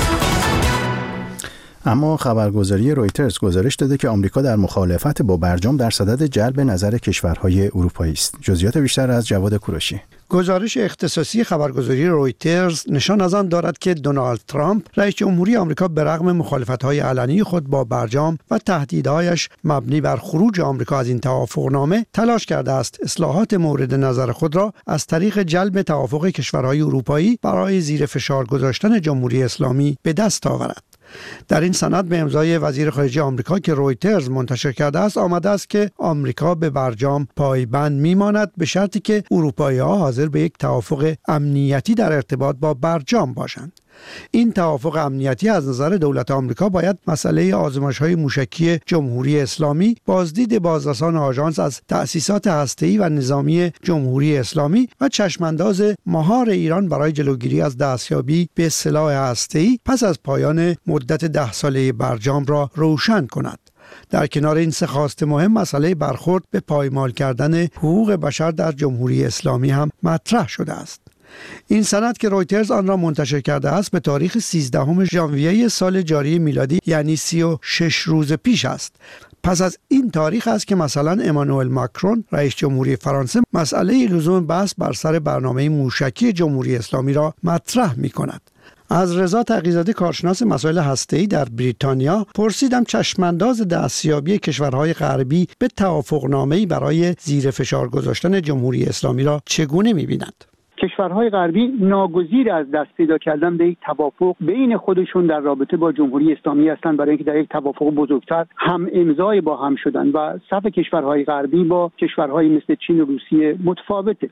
اما خبرگزاری رویترز گزارش داده که آمریکا در مخالفت با برجام در صدد جلب نظر کشورهای اروپایی است. جزئیات بیشتر از جواد کوروشی. گزارش اختصاصی خبرگزاری رویترز نشان از آن دارد که دونالد ترامپ رئیس جمهوری آمریکا به رغم مخالفت‌های علنی خود با برجام و تهدیدهایش مبنی بر خروج آمریکا از این توافقنامه تلاش کرده است اصلاحات مورد نظر خود را از طریق جلب توافق کشورهای اروپایی برای زیر فشار گذاشتن جمهوری اسلامی به دست آورد. در این سند به امضای وزیر خارجه آمریکا که رویترز منتشر کرده است آمده است که آمریکا به برجام پایبند میماند به شرطی که اروپایی‌ها حاضر به یک توافق امنیتی در ارتباط با برجام باشند. این توافق امنیتی از نظر دولت آمریکا باید مسئله آزمایش‌های موشکی جمهوری اسلامی، بازدید بازرسان آژانس از تأسیسات هسته‌ای و نظامی جمهوری اسلامی و چشمانداز مهار ایران برای جلوگیری از دستیابی به سلاح هسته‌ای پس از پایان مدت ده ساله برجام را روشن کند. در کنار این سه خواست مهم مسئله برخورد به پایمال کردن حقوق بشر در جمهوری اسلامی هم مطرح شده است. این سند که رویترز آن را منتشر کرده است به تاریخ سیزدهم ژانویه سال جاری میلادی یعنی سی و شش روز پیش است. پس از این تاریخ است که مثلا امانوئل ماکرون رئیس جمهوری فرانسه مسئله لزوم بحث بر سر برنامه موشکی جمهوری اسلامی را مطرح می کند. از رضا تقی‌زاده کارشناس مسائل هسته‌ای در بریتانیا پرسیدم چشمانداز دستیابی کشورهای غربی به توافقنامه‌ای برای زیر فشار گذاشتن جمهوری اسلامی را چگونه می‌بینند. کشورهای غربی ناگزیر از دست پیدا کردن به یک توافق بین خودشون در رابطه با جمهوری اسلامی هستند برای اینکه در یک توافق بزرگتر هم امضای با هم شدن و صف کشورهای غربی با کشورهای مثل چین و روسیه متفاوته.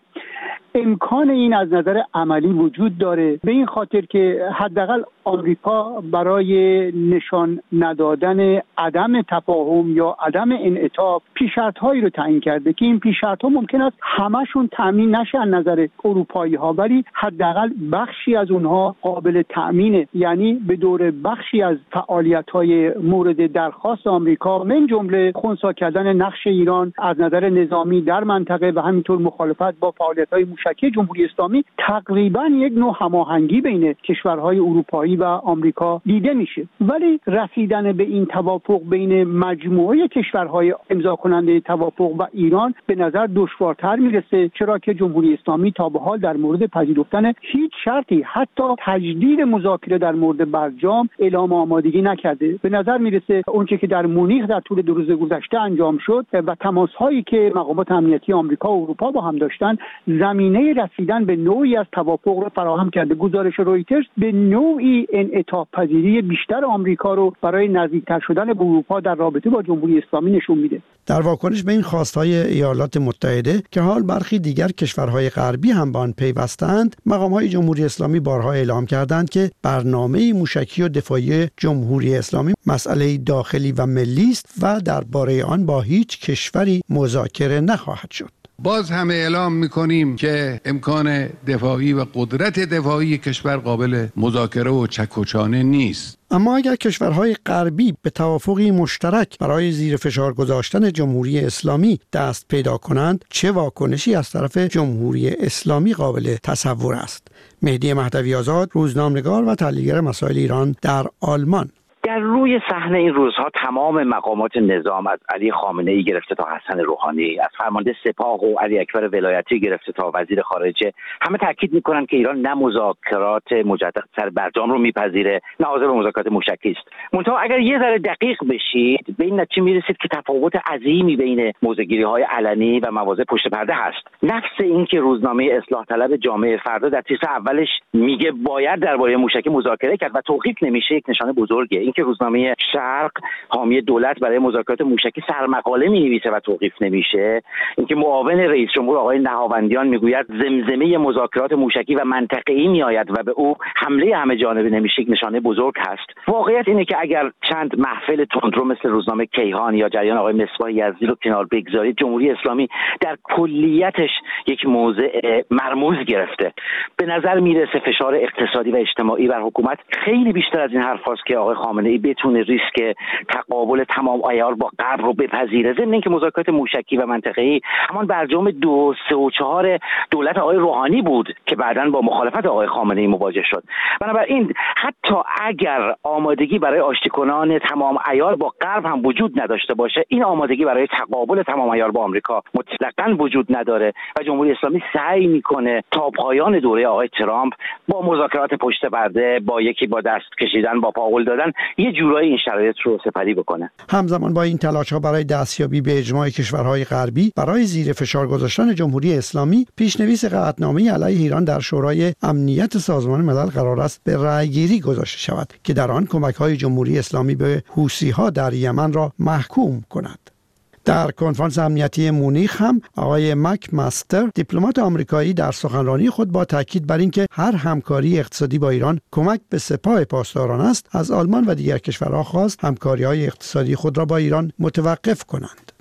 امکان این از نظر عملی وجود داره به این خاطر که حداقل آمریکا برای نشان ندادن عدم تفاهم یا عدم انعطاف پیش‌شرط‌هایی رو تعیین کرده که این پیش‌شرط‌ها ممکن است همشون تامین نشه از نظر اروپایی‌ها ولی حداقل بخشی از اونها قابل تامینه، یعنی به دور بخشی از فعالیت‌های مورد درخواست آمریکا من جمله خنثی کردن نقش ایران از نظر نظامی در منطقه و همینطور مخالفت با فعالیت فعالیت‌های موشکی جمهوری اسلامی تقریبا یک نوع هماهنگی بین کشورهای اروپایی و آمریکا دیده میشه، ولی رسیدن به این توافق بین مجموعه کشورهای امضا کننده توافق و ایران به نظر دشوارتر میرسه، چرا که جمهوری اسلامی تا به حال در مورد پذیرفتن هیچ شرطی حتی تجدید مذاکره در مورد برجام اعلام آمادگی نکرده. به نظر میرسه اونچه که در مونیخ در طول دو روز گذشته انجام شد و تماس‌هایی که مقامات امنیتی آمریکا و اروپا با هم داشتن زمینه رسیدن به نوعی از توافق رو فراهم کرده. گزارش رویترز به نوعی انعطاف پذیری بیشتر آمریکا رو برای نزدیکتر شدن به اروپا در رابطه با جمهوری اسلامی نشون میده. در واکنش به این خواستهای ایالات متحده که حال برخی دیگر کشورهای غربی هم به آن پیوستند، مقام‌های جمهوری اسلامی بارها اعلام کردند که برنامه موشکی و دفاعی جمهوری اسلامی مسئله داخلی و ملی است و درباره آن با هیچ کشوری مذاکره نخواهد شد. باز هم اعلام می‌کنیم که امکان دفاعی و قدرت دفاعی کشور قابل مذاکره و چک و چانه نیست. اما اگر کشورهای غربی به توافقی مشترک برای زیر فشار گذاشتن جمهوری اسلامی دست پیدا کنند، چه واکنشی از طرف جمهوری اسلامی قابل تصور است؟ مهدی مهدوی آزاد، روزنامه‌نگار و تحلیلگر مسائل ایران در آلمان. در روی صحنه این روزها تمام مقامات نظام از علی خامنه‌ای گرفته تا حسن روحانی، از فرمانده سپاه و علی اکبر ولایتی گرفته تا وزیر خارجه، همه تاکید میکنن که ایران نه مذاکرات مجدد سر برجام رو میپذیره نه حاضر به مذاکرات موشکی است. منتها اگر یه ذره دقیق بشید به این نتیجه میرسید که تفاوت عظیمی بین موضع‌گیری‌های علنی و مواضع پشت پرده هست. نفس این که روزنامه اصلاح طلب جامعه فردا در تیتر اولش میگه باید درباره موشکی مذاکره کرد و توقیف نمیشه، یک نشانه بزرگه. اینکه روزنامه شرق حامی دولت برای مذاکرات موشکی سرمقاله می‌نویسه و توقیف نمیشه، اینکه معاون رئیس جمهور آقای نهاوندیان میگوید زمزمه مذاکرات موشکی و منطقه‌ای میآید و به او حمله همه جانبه نمیشه، یک نشانه بزرگ هست. واقعیت اینه که اگر چند محفل تندرو مثل روزنامه کیهان یا جریان آقای مصباح یزدی رو کنار بگذارید، جمهوری اسلامی در کلیتش یک موضع مرموز گرفته. به نظر میرسه فشار اقتصادی و اجتماعی بر حکومت خیلی بیشتر از این حرفاست که آقای خامنه‌ای بتونه ریسک تقابل تمام عیار با غرب رو بپذیره. ضمن اینکه مذاکرات موشکی و منطقه‌ای همان برجام دو سه و چهار دولت آقای روحانی بود که بعداً با مخالفت آقای خامنه‌ای مواجه شد. بنابراین حتی اگر آمادگی برای آشتی کنان تمام عیار با غرب هم وجود نداشته باشه، این آمادگی برای تقابل تمام عیار با آمریکا مطلقاً وجود نداره و جمهوری اسلامی سعی میکنه تا پایان دوره آقای ترامپ با مذاکرات پشت پرده، با یکی با دست کشیدن، با پاول دادن، یه جورایی این شرایط رو سپری بکنه. همزمان با این تلاش‌ها برای دستیابی به اجماع کشورهای غربی برای زیر فشار گذاشتن جمهوری اسلامی، پیشنویس قطعنامه علیه ایران در شورای امنیت سازمان ملل قرار است به رأیگیری گذاشته شود که در آن کمک‌های جمهوری اسلامی به حوثی‌ها در یمن را محکوم کند. در کنفرانس امنیتی مونیخ هم آقای مک ماستر، دیپلمات آمریکایی، در سخنرانی خود با تاکید بر اینکه هر همکاری اقتصادی با ایران کمک به سپاه پاسداران است، از آلمان و دیگر کشورها خواست همکاری‌های اقتصادی خود را با ایران متوقف کنند.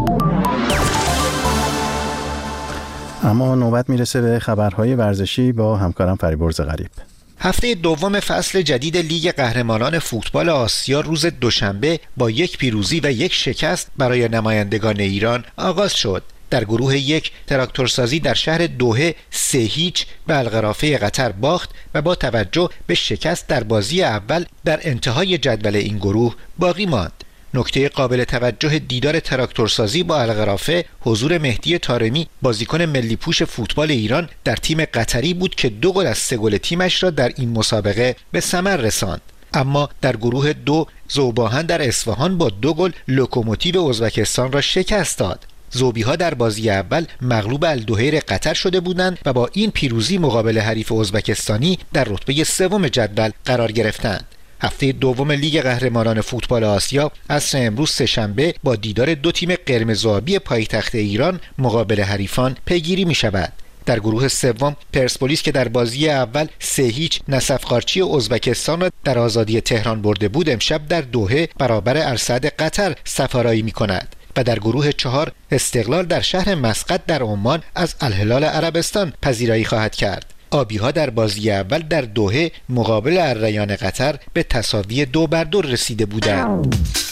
اما نوبت میرسه به خبرهای ورزشی با همکارم فریبرز غریب. هفته دوم فصل جدید لیگ قهرمانان فوتبال آسیا روز دوشنبه با یک پیروزی و یک شکست برای نمایندگان ایران آغاز شد. در گروه یک تراکتورسازی در شهر دوحه سه هیچ به القرافه قطر باخت و با توجه به شکست در بازی اول در انتهای جدول این گروه باقی ماند. نکته قابل توجه دیدار تراکتورسازی با القرافه حضور مهدی طارمی، بازیکن ملی پوش فوتبال ایران در تیم قطری بود که دو گل از سه گل تیمش را در این مسابقه به ثمر رساند. اما در گروه دو ذوباهن در اصفهان با دو گل لوکوموتیو ازبکستان را شکست داد. ذوبی‌ها در بازی اول مغلوب الدوحیر قطر شده بودند و با این پیروزی مقابل حریف ازبکستانی در رتبه سوم جدول قرار گرفتند. هفته دوم لیگ قهرمانان فوتبال آسیا عصر امروز سه‌شنبه با دیدار دو تیم قرمز و آبی پایتخت ایران مقابل حریفان پیگیری می شود. در گروه سوم پرسپولیس که در بازی اول سه هیچ نسفخارچی ازبکستان را در آزادی تهران برده بود، امشب در دوحه برابر ارصد قطر سفارایی می کند. و در گروه چهار استقلال در شهر مسقط در عمان از الهلال عربستان پذیرایی خواهد کرد. آبی‌ها در بازی اول در دوحه مقابل الریان قطر به تساوی دو بر دو رسیده بودند.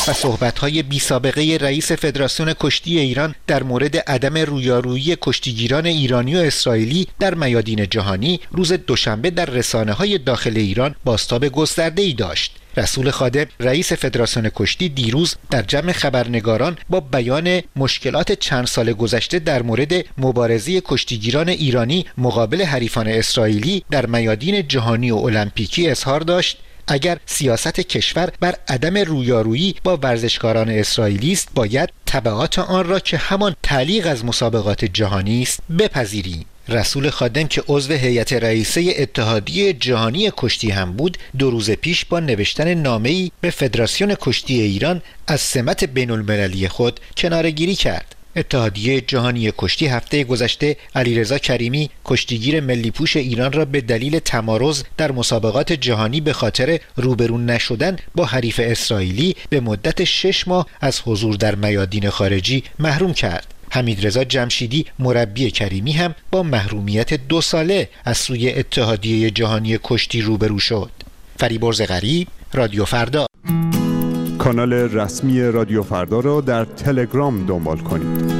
و صحبت‌های بی‌سابقه رئیس فدراسیون کشتی ایران در مورد عدم رویارویی کشتیگیران ایرانی و اسرائیلی در میادین جهانی روز دوشنبه در رسانه‌های داخل ایران بازتاب گسترده‌ای داشت. رسول خادم رئیس فدراسیون کشتی دیروز در جمع خبرنگاران با بیان مشکلات چند سال گذشته در مورد مبارزه کشتیگیران ایرانی مقابل حریفان اسرائیلی در میادین جهانی و المپیکی اظهار داشت اگر سیاست کشور بر عدم رویارویی با ورزشکاران اسرائیلی است باید تبعات آن را که همان تعلیق از مسابقات جهانی است بپذیریم. رسول خادم که عضو هیئت رئیسه اتحادیه جهانی کشتی هم بود دو روز پیش با نوشتن نامه‌ای به فدراسیون کشتی ایران از سمت بین المللی خود کناره‌گیری کرد. اتحادیه جهانی کشتی هفته گذشته علیرضا کریمی کشتیگیر ملی پوش ایران را به دلیل تمارض در مسابقات جهانی به خاطر روبرو نشدن با حریف اسرائیلی به مدت شش ماه از حضور در میادین خارجی محروم کرد. حمیدرضا جمشیدی مربی کریمی هم با محرومیت دو ساله از سوی اتحادیه جهانی کشتی روبرو شد. فریبرز غریب، رادیو فردا. کانال رسمی رادیو فردا را در تلگرام دنبال کنید.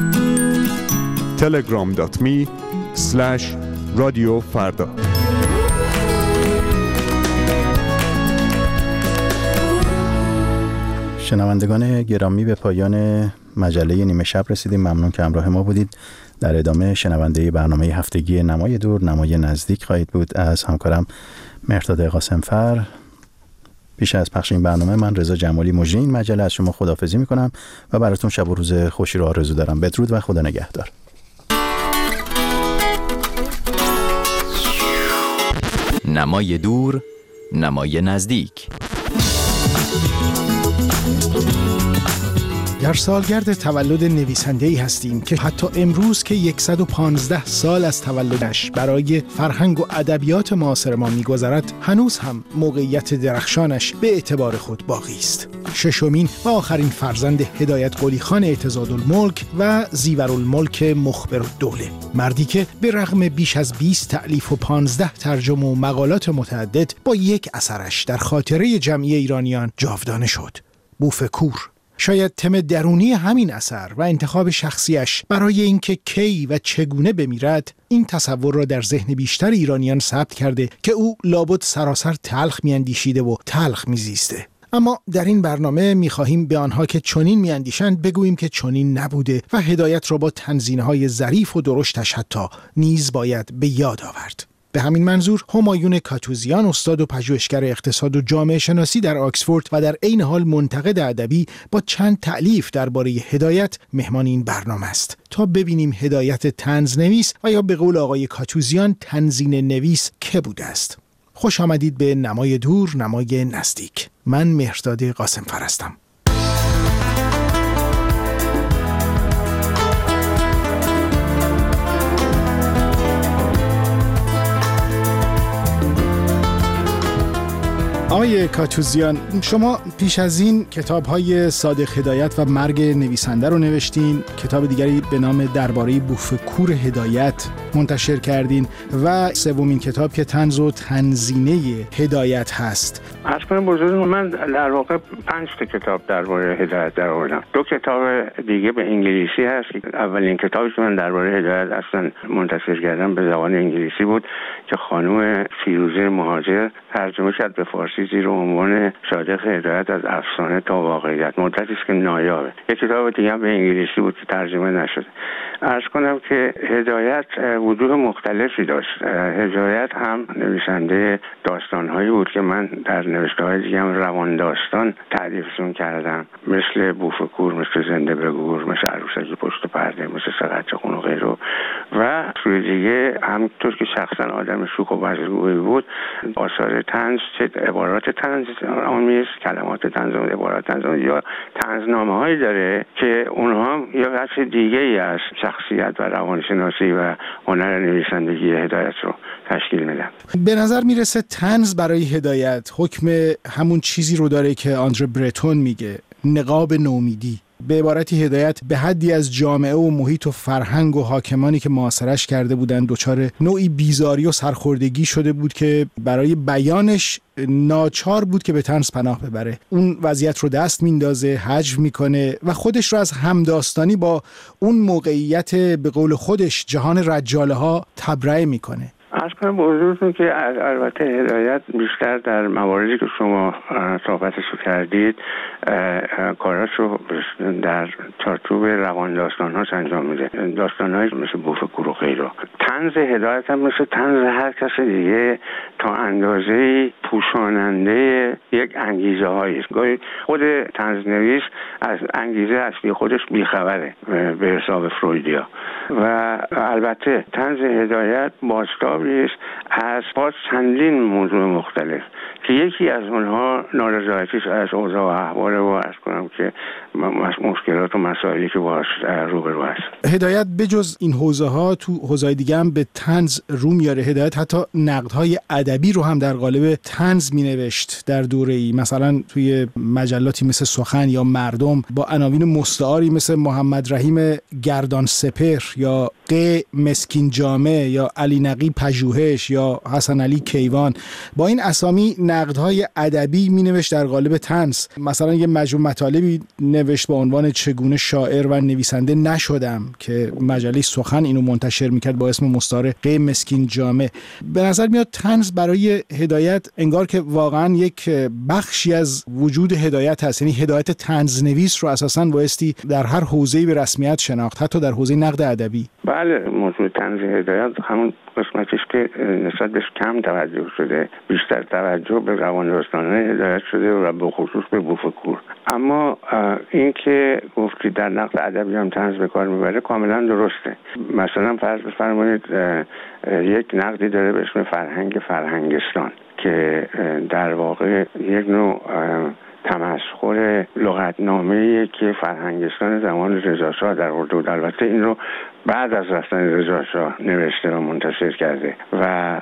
تلگرام دات می اسلش رادیو فردا. شنوندگان گرامی به پایان مجله نیمه شب رسیدیم. ممنون که همراه ما بودید. در ادامه شنونده برنامه هفتگی نمای دور نمای نزدیک خواهید بود از همکارم مهرداد قاسمفر. پیش از پخش این برنامه من رضا جمالی مجری این مجله از شما خداحافظی میکنم و براتون شب و روز خوشی رو آرزو دارم. بدرود و خدا نگهدار. نمای دور نمای نزدیک. در سالگرد تولد نویسنده‌ای هستیم که حتی امروز که صد و پانزده سال از تولدش برای فرهنگ و ادبیات معاصر ما می‌گذرد هنوز هم موقعیت درخشانش به اعتبار خود باقی است. ششمین و آخرین فرزند هدایت قلی خان اعتضادالملک و زیورالملک مخبرالدوله، مردی که به رغم بیش از بیست تألیف و پانزده ترجمه و مقالات متعدد با یک اثرش در خاطره جمعی ایرانیان جاودانه شد. بوف کور. شاید تم درونی همین اثر و انتخاب شخصیش برای اینکه کی و چگونه بمیرد این تصور را در ذهن بیشتر ایرانیان ثبت کرده که او لابد سراسر تلخ میاندیشیده و تلخ میزیسته. اما در این برنامه می‌خواهیم به آنها که چنین میاندیشند بگوییم که چنین نبوده و هدایت را با تنزینه‌های ظریف و درشتش حتی نیز باید به یاد آورد. به همین منظور همایون کاتوزیان، استاد و پژوهشگر اقتصاد و جامعه شناسی در آکسفورد و در عین حال منتقد ادبی، با چند تألیف درباره هدایت مهمان این برنامه است تا ببینیم هدایت طنز نویس و یا به قول آقای کاتوزیان تنزین نویس که بوده است. خوش آمدید به نمای دور نمای نزدیک. من مهرداد قاسمفر هستم. آقای کاتوزیان، شما پیش از این کتاب‌های صادق هدایت و مرگ نویسنده رو نوشتین، کتاب دیگری به نام درباره بوف کور هدایت منتشر کردین و سومین کتاب که طنز و تنزینه هدایت هست. عرض کنم بزرگوار، من در واقع پنج تا کتاب درباره هدایت درآوردم. دو کتاب دیگه به انگلیسی هست. اولین کتابی که من درباره هدایت اصلا منتشر کردم به زبان انگلیسی بود که خانم فیروزه مهاجر ترجمه کرد به فارسی زیر عنوان صادق هدایت از افسانه تا واقعیت. مدتی است که نایابه. یک کتاب دیگه هم به انگلیسی بود که ترجمه نشده. عرض کنم که هدایت وجوه مختلفی داشت. هدایت هم نویسنده داستان‌هایی بود که من در نوشته‌های دیگه هم روان داستان تعریفشون کردم، مثل بوف کور، مثل زنده به گور، مثل عروسکی پشت پرده، مثل سقط خون و غیره. و سوی دیگه همونطور که شخصا آدم شوخ و بزرگویی بود، آثار طنز، چه عبارات طنز آمیز، کلمات طنز و عبارات طنز یا طنزنامه‌هایی داره که اونها یا بخش دیگه‌ای از شخصیت و روانشناسی و هنر نویسندگی هدایت رو تشکیل میدن. به نظر میرسه طنز برای هدایت حکم همون چیزی رو داره که آندره برتون میگه، نقاب نومیدی. به عبارتی هدایت به حدی از جامعه و محیط و فرهنگ و حاکمانی که معاصرش کرده بودند دچار نوعی بیزاری و سرخوردگی شده بود که برای بیانش ناچار بود که به طنز پناه ببره. اون وضعیت رو دست میندازه، حجو میکنه و خودش رو از همداستانی با اون موقعیت به قول خودش جهان رجاله ها تبرئه میکنه. عرض کنم به حضورتون که البته هدایت بیشتر در مواردی که شما صحبتشو کردید کاراشو در چارچوب روان داستان‌هاش انجام میده، داستان‌هایی مثل بوفکور و غیره. طنز هدایت هم مثل طنز هر کس دیگه تا اندازه‌ای پوشاننده یک انگیزه هایی است. گاهی خود طنزنویس از انگیزه اصلی خودش بیخبره به حساب فرویدیا. و البته طنز هدایت بازتابی است از باز چندین موضوع مختلف که یکی از اونها نارضایتیش از اوضاع و احوال و عرض کنم که مشکلات و مسائلی که باش روبرو هست. هدایت بجز این حوزه ها تو حوزه‌های دیگه هم به طنز رو میاره. هدایت حتی نقدهای ادبی رو هم در قالب طنز مینوشت در دوره‌ای، مثلا توی مجلاتی مثل سخن یا مردم با عناوین مستعاری مثل محمد رحیم گردان سپهر یا ق مسکین جامه یا علی نقی پژوهش یا حسن علی کیوان، با این اسامی نقدهای ادبی مینوشت در قالب طنز. مثلا یه مجموعه مطالبی نوشت با عنوان چگونه شاعر و نویسنده نشدم که مجله سخن اینو منتشر میکرد با اسم مستعار ق مسکین جامه. به نظر میاد طنز برای هدایت انگار که واقعا یک بخشی از وجود هدایت هست، یعنی هدایت طنزنویس رو اساساً بایستی در هر حوزه‌ای به رسمیت شناخت، حتی در حوزه نقد ادبی. بله، موضوع طنز هدایت همون قسمتیش که نسبت بهش کم توجه شده، بیشتر توجه به روان داستان‌های هدایت شده و به خصوص به بوفکور. اما این که گفتی در نقد ادبی هم طنز به کار میبره کاملا درسته. مثلا فرض بفرمایید یک نقدی داره به اسم فرهنگ فرهنگستان که در واقع یک نوع تمسخر لغتنامه‌ای که فرهنگستان زمان رضا شاه در اردو، البته این رو بعد از رفتن رضا شاه نوشته و منتشر کرده و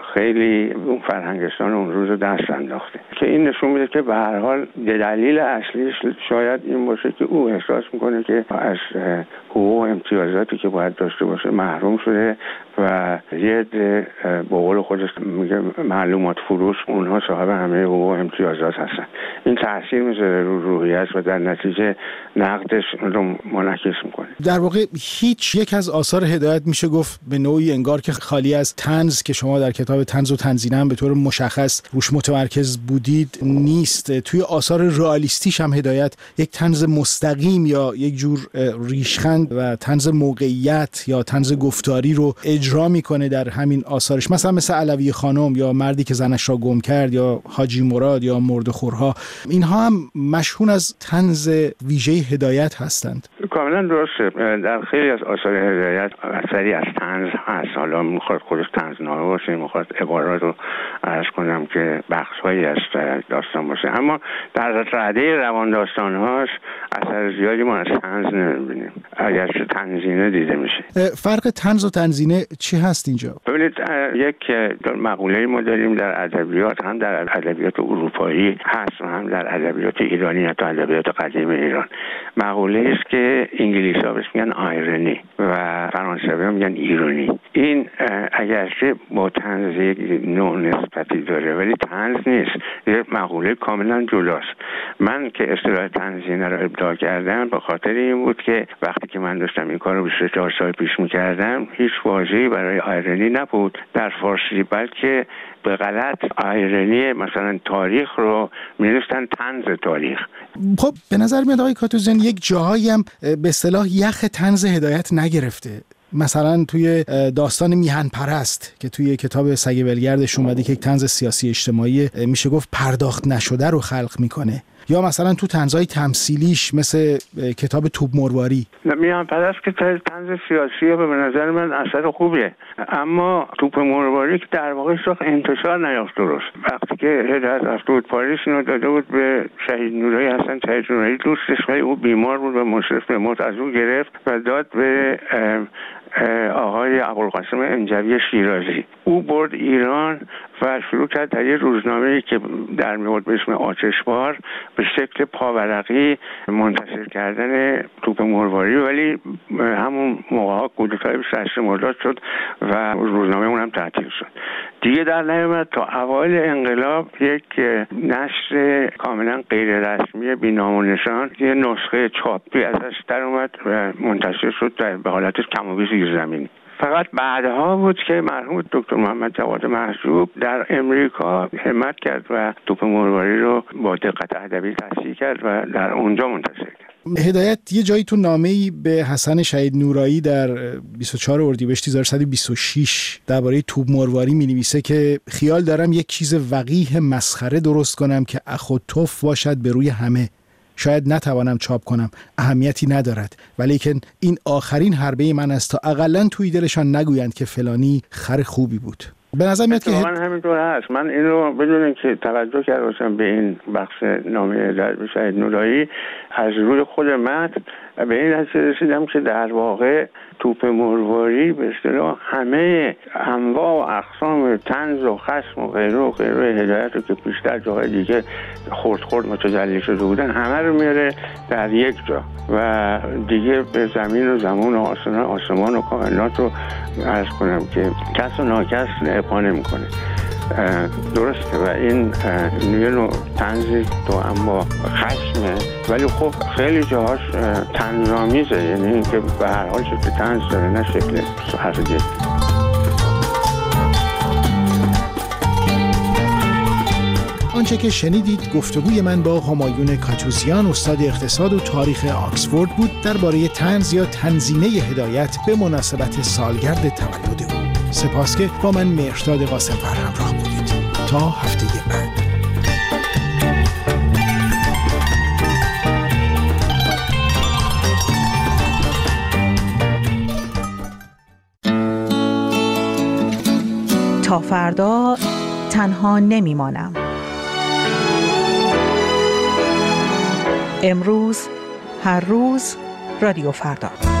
خیلی اون فرهنگستان اون روز دست انداخته، که این نشون میده که به هر حال دلیل اصلیش شاید این باشه که او احساس میکنه که از حقوق و امتیازاتی که باید داشته باشه محروم شده و یه عده به قول خودش میگه معلومات فروش، اونها صاحب همه حقوق و امتیازات هستن. این تاثیر میذاره رو روحیه‌اش و در نتیجه نقدش رو منعکس میکنه. در واقع هیچ یک از آثار هدایت میشه گفت به نوعی انگار که خالی از طنز که شما در کتاب طنز و تنزینه هم به طور مشخص روش متمرکز بودید نیست. توی آثار رئالیستیش هم هدایت یک طنز مستقیم یا یک جور ریشخند و طنز موقعیت یا طنز گفتاری رو اجرا میکنه در همین آثارش، مثلا مثل علوی خانم یا مردی که زنش را گم کرد یا حاجی مراد یا مردخورها. اینها هم مشهون از طنز ویژه هدایت هستند. کاملا درسته. در خیلی از آثار هدایت اثری از طنز هست، حالا میخواد خودش طنزنامه باشه، میخواد عبارات رو عرض کنم که بخش‌هایی از داستان باشه، اما در رده روان داستان‌هاش اثر زیادی ما از طنز نمی‌بینیم، اگرچه تنزینه دیده میشه. فرق طنز و تنزینه چی هست اینجا؟ ببینید، یک مقوله‌ای ما داریم در ادبیات، هم در ادبیات اروپایی هست و هم در ادبیات ایرانی یا ادبیات قدیم ایران. مقوله است که انگلیسی‌ها بهش میگن آیرنی و فرانسوی‌ها میگن ایرونی. این اگرچه با طنز یک نوع نسبتی داره ولی طنز نیست، یه مقوله کاملا جداست. من که اصطلاح تنزینه رو ابداع کردم به خاطر این بود که وقتی که من داشتم این کار رو بیست و چهار سال پیش می‌کردم هیچ واژه‌ای برای آیرنی نبود در فارسی، بلکه به غلط آیرنی مثلا تاریخ رو می‌نوشتن طنز تاریخ. خب به نظر میاد آقای کاتوزن یک جاهایی هم به اصطلاح یخ طنز هدایت نگرفته. مثلا توی داستان میهن پرست که توی کتاب سگ ولگردش اومده که یک طنز سیاسی اجتماعی میشه گفت پرداخت نشده رو خلق میکنه، یا مثلا تو طنزهای تمثیلیش مثل کتاب توپ مرواری. میهن پرست که طنز سیاسی به نظر من اثر خوبیه، اما توپ مرواری که در واقع ساخت انتشار نیافت درست. وقتی که هدایت از بود پاریس اینو داده بود به شهید نورایی حسن شهید نورایی دوستش، ولی او بیمار بود و مشرف به موت از او گرفت و داد به آقای ابوالقاسم انجوی شیرازی. او برد ایران و شروع کرد در یه روزنامه‌ای که در میاد به اسم آتشبار به شکل پاورقی منتشر منتشر کردن توپ مرواری، ولی همون موقع ها کودتای بیست و هشت مرداد شد و روزنامه اونم تعطیل شد. دیگه در نیامد تا اوایل انقلاب یک نشر کاملا غیر رسمی بی نام و نشان یه نسخه چاپی ازش در اومد و منتشر شد در به حالت کم و بیش زیرزمینی. فقط بعدها بود که مرحوم دکتر محمد جواد محجوب در امریکا همت کرد و توپ مرواری رو با دقت ادبی تصحیح کرد و در اونجا منتشر کرد. هدایت یه جایی تو نامه‌ای به حسن شهید نورایی در بیست و چهارم اردیبهشت هزار و سیصد و بیست و شش درباره توپ مرواری می‌نویسه که خیال دارم یک چیز وقیح مسخره درست کنم که اخ و تف باشد به روی همه. شاید نتوانم چاپ کنم، اهمیتی ندارد، ولیکن این آخرین حربه من است تا اقلن توی دلشان نگویند که فلانی خر خوبی بود. به نظر میاد که من همینطور هست. من این رو بدون اینکه توجه کرده باشم به این بخش نامه در شهید نورایی، از روی خود متن به این نتیجه رسیدم که در واقع توپ مرواری به اصطلاح همه انواع و اقسام طنز و خشم و غیره و غیره هدایت رو که پیشتر جاهای دیگه خرد خرد متجلی شده بودن همه رو میاره در یک جا و دیگه به زمین و زمان و آسمان, آسمان و کائنات رو عرض کنم که کس و ناکس اعفا نمی‌کنه. درسته و این یه نوع طنزی تو اما خشمه، ولی خب خیلی جاهاش طنزآمیزه، یعنی اینکه به هر حال شکل طنز داره نه شکل حرف جدی. آنچه که شنیدید گفتگوی من با همایون کاتوزیان استاد اقتصاد و تاریخ آکسفورد بود درباره طنز یا تنزینه هدایت به مناسبت سالگرد تولد او. سپاس که با من مهرداد قاسم‌فر همراه بودید. تا هفته بعد. تا فردا تنها نمیمانم. امروز هر روز رادیو فردا.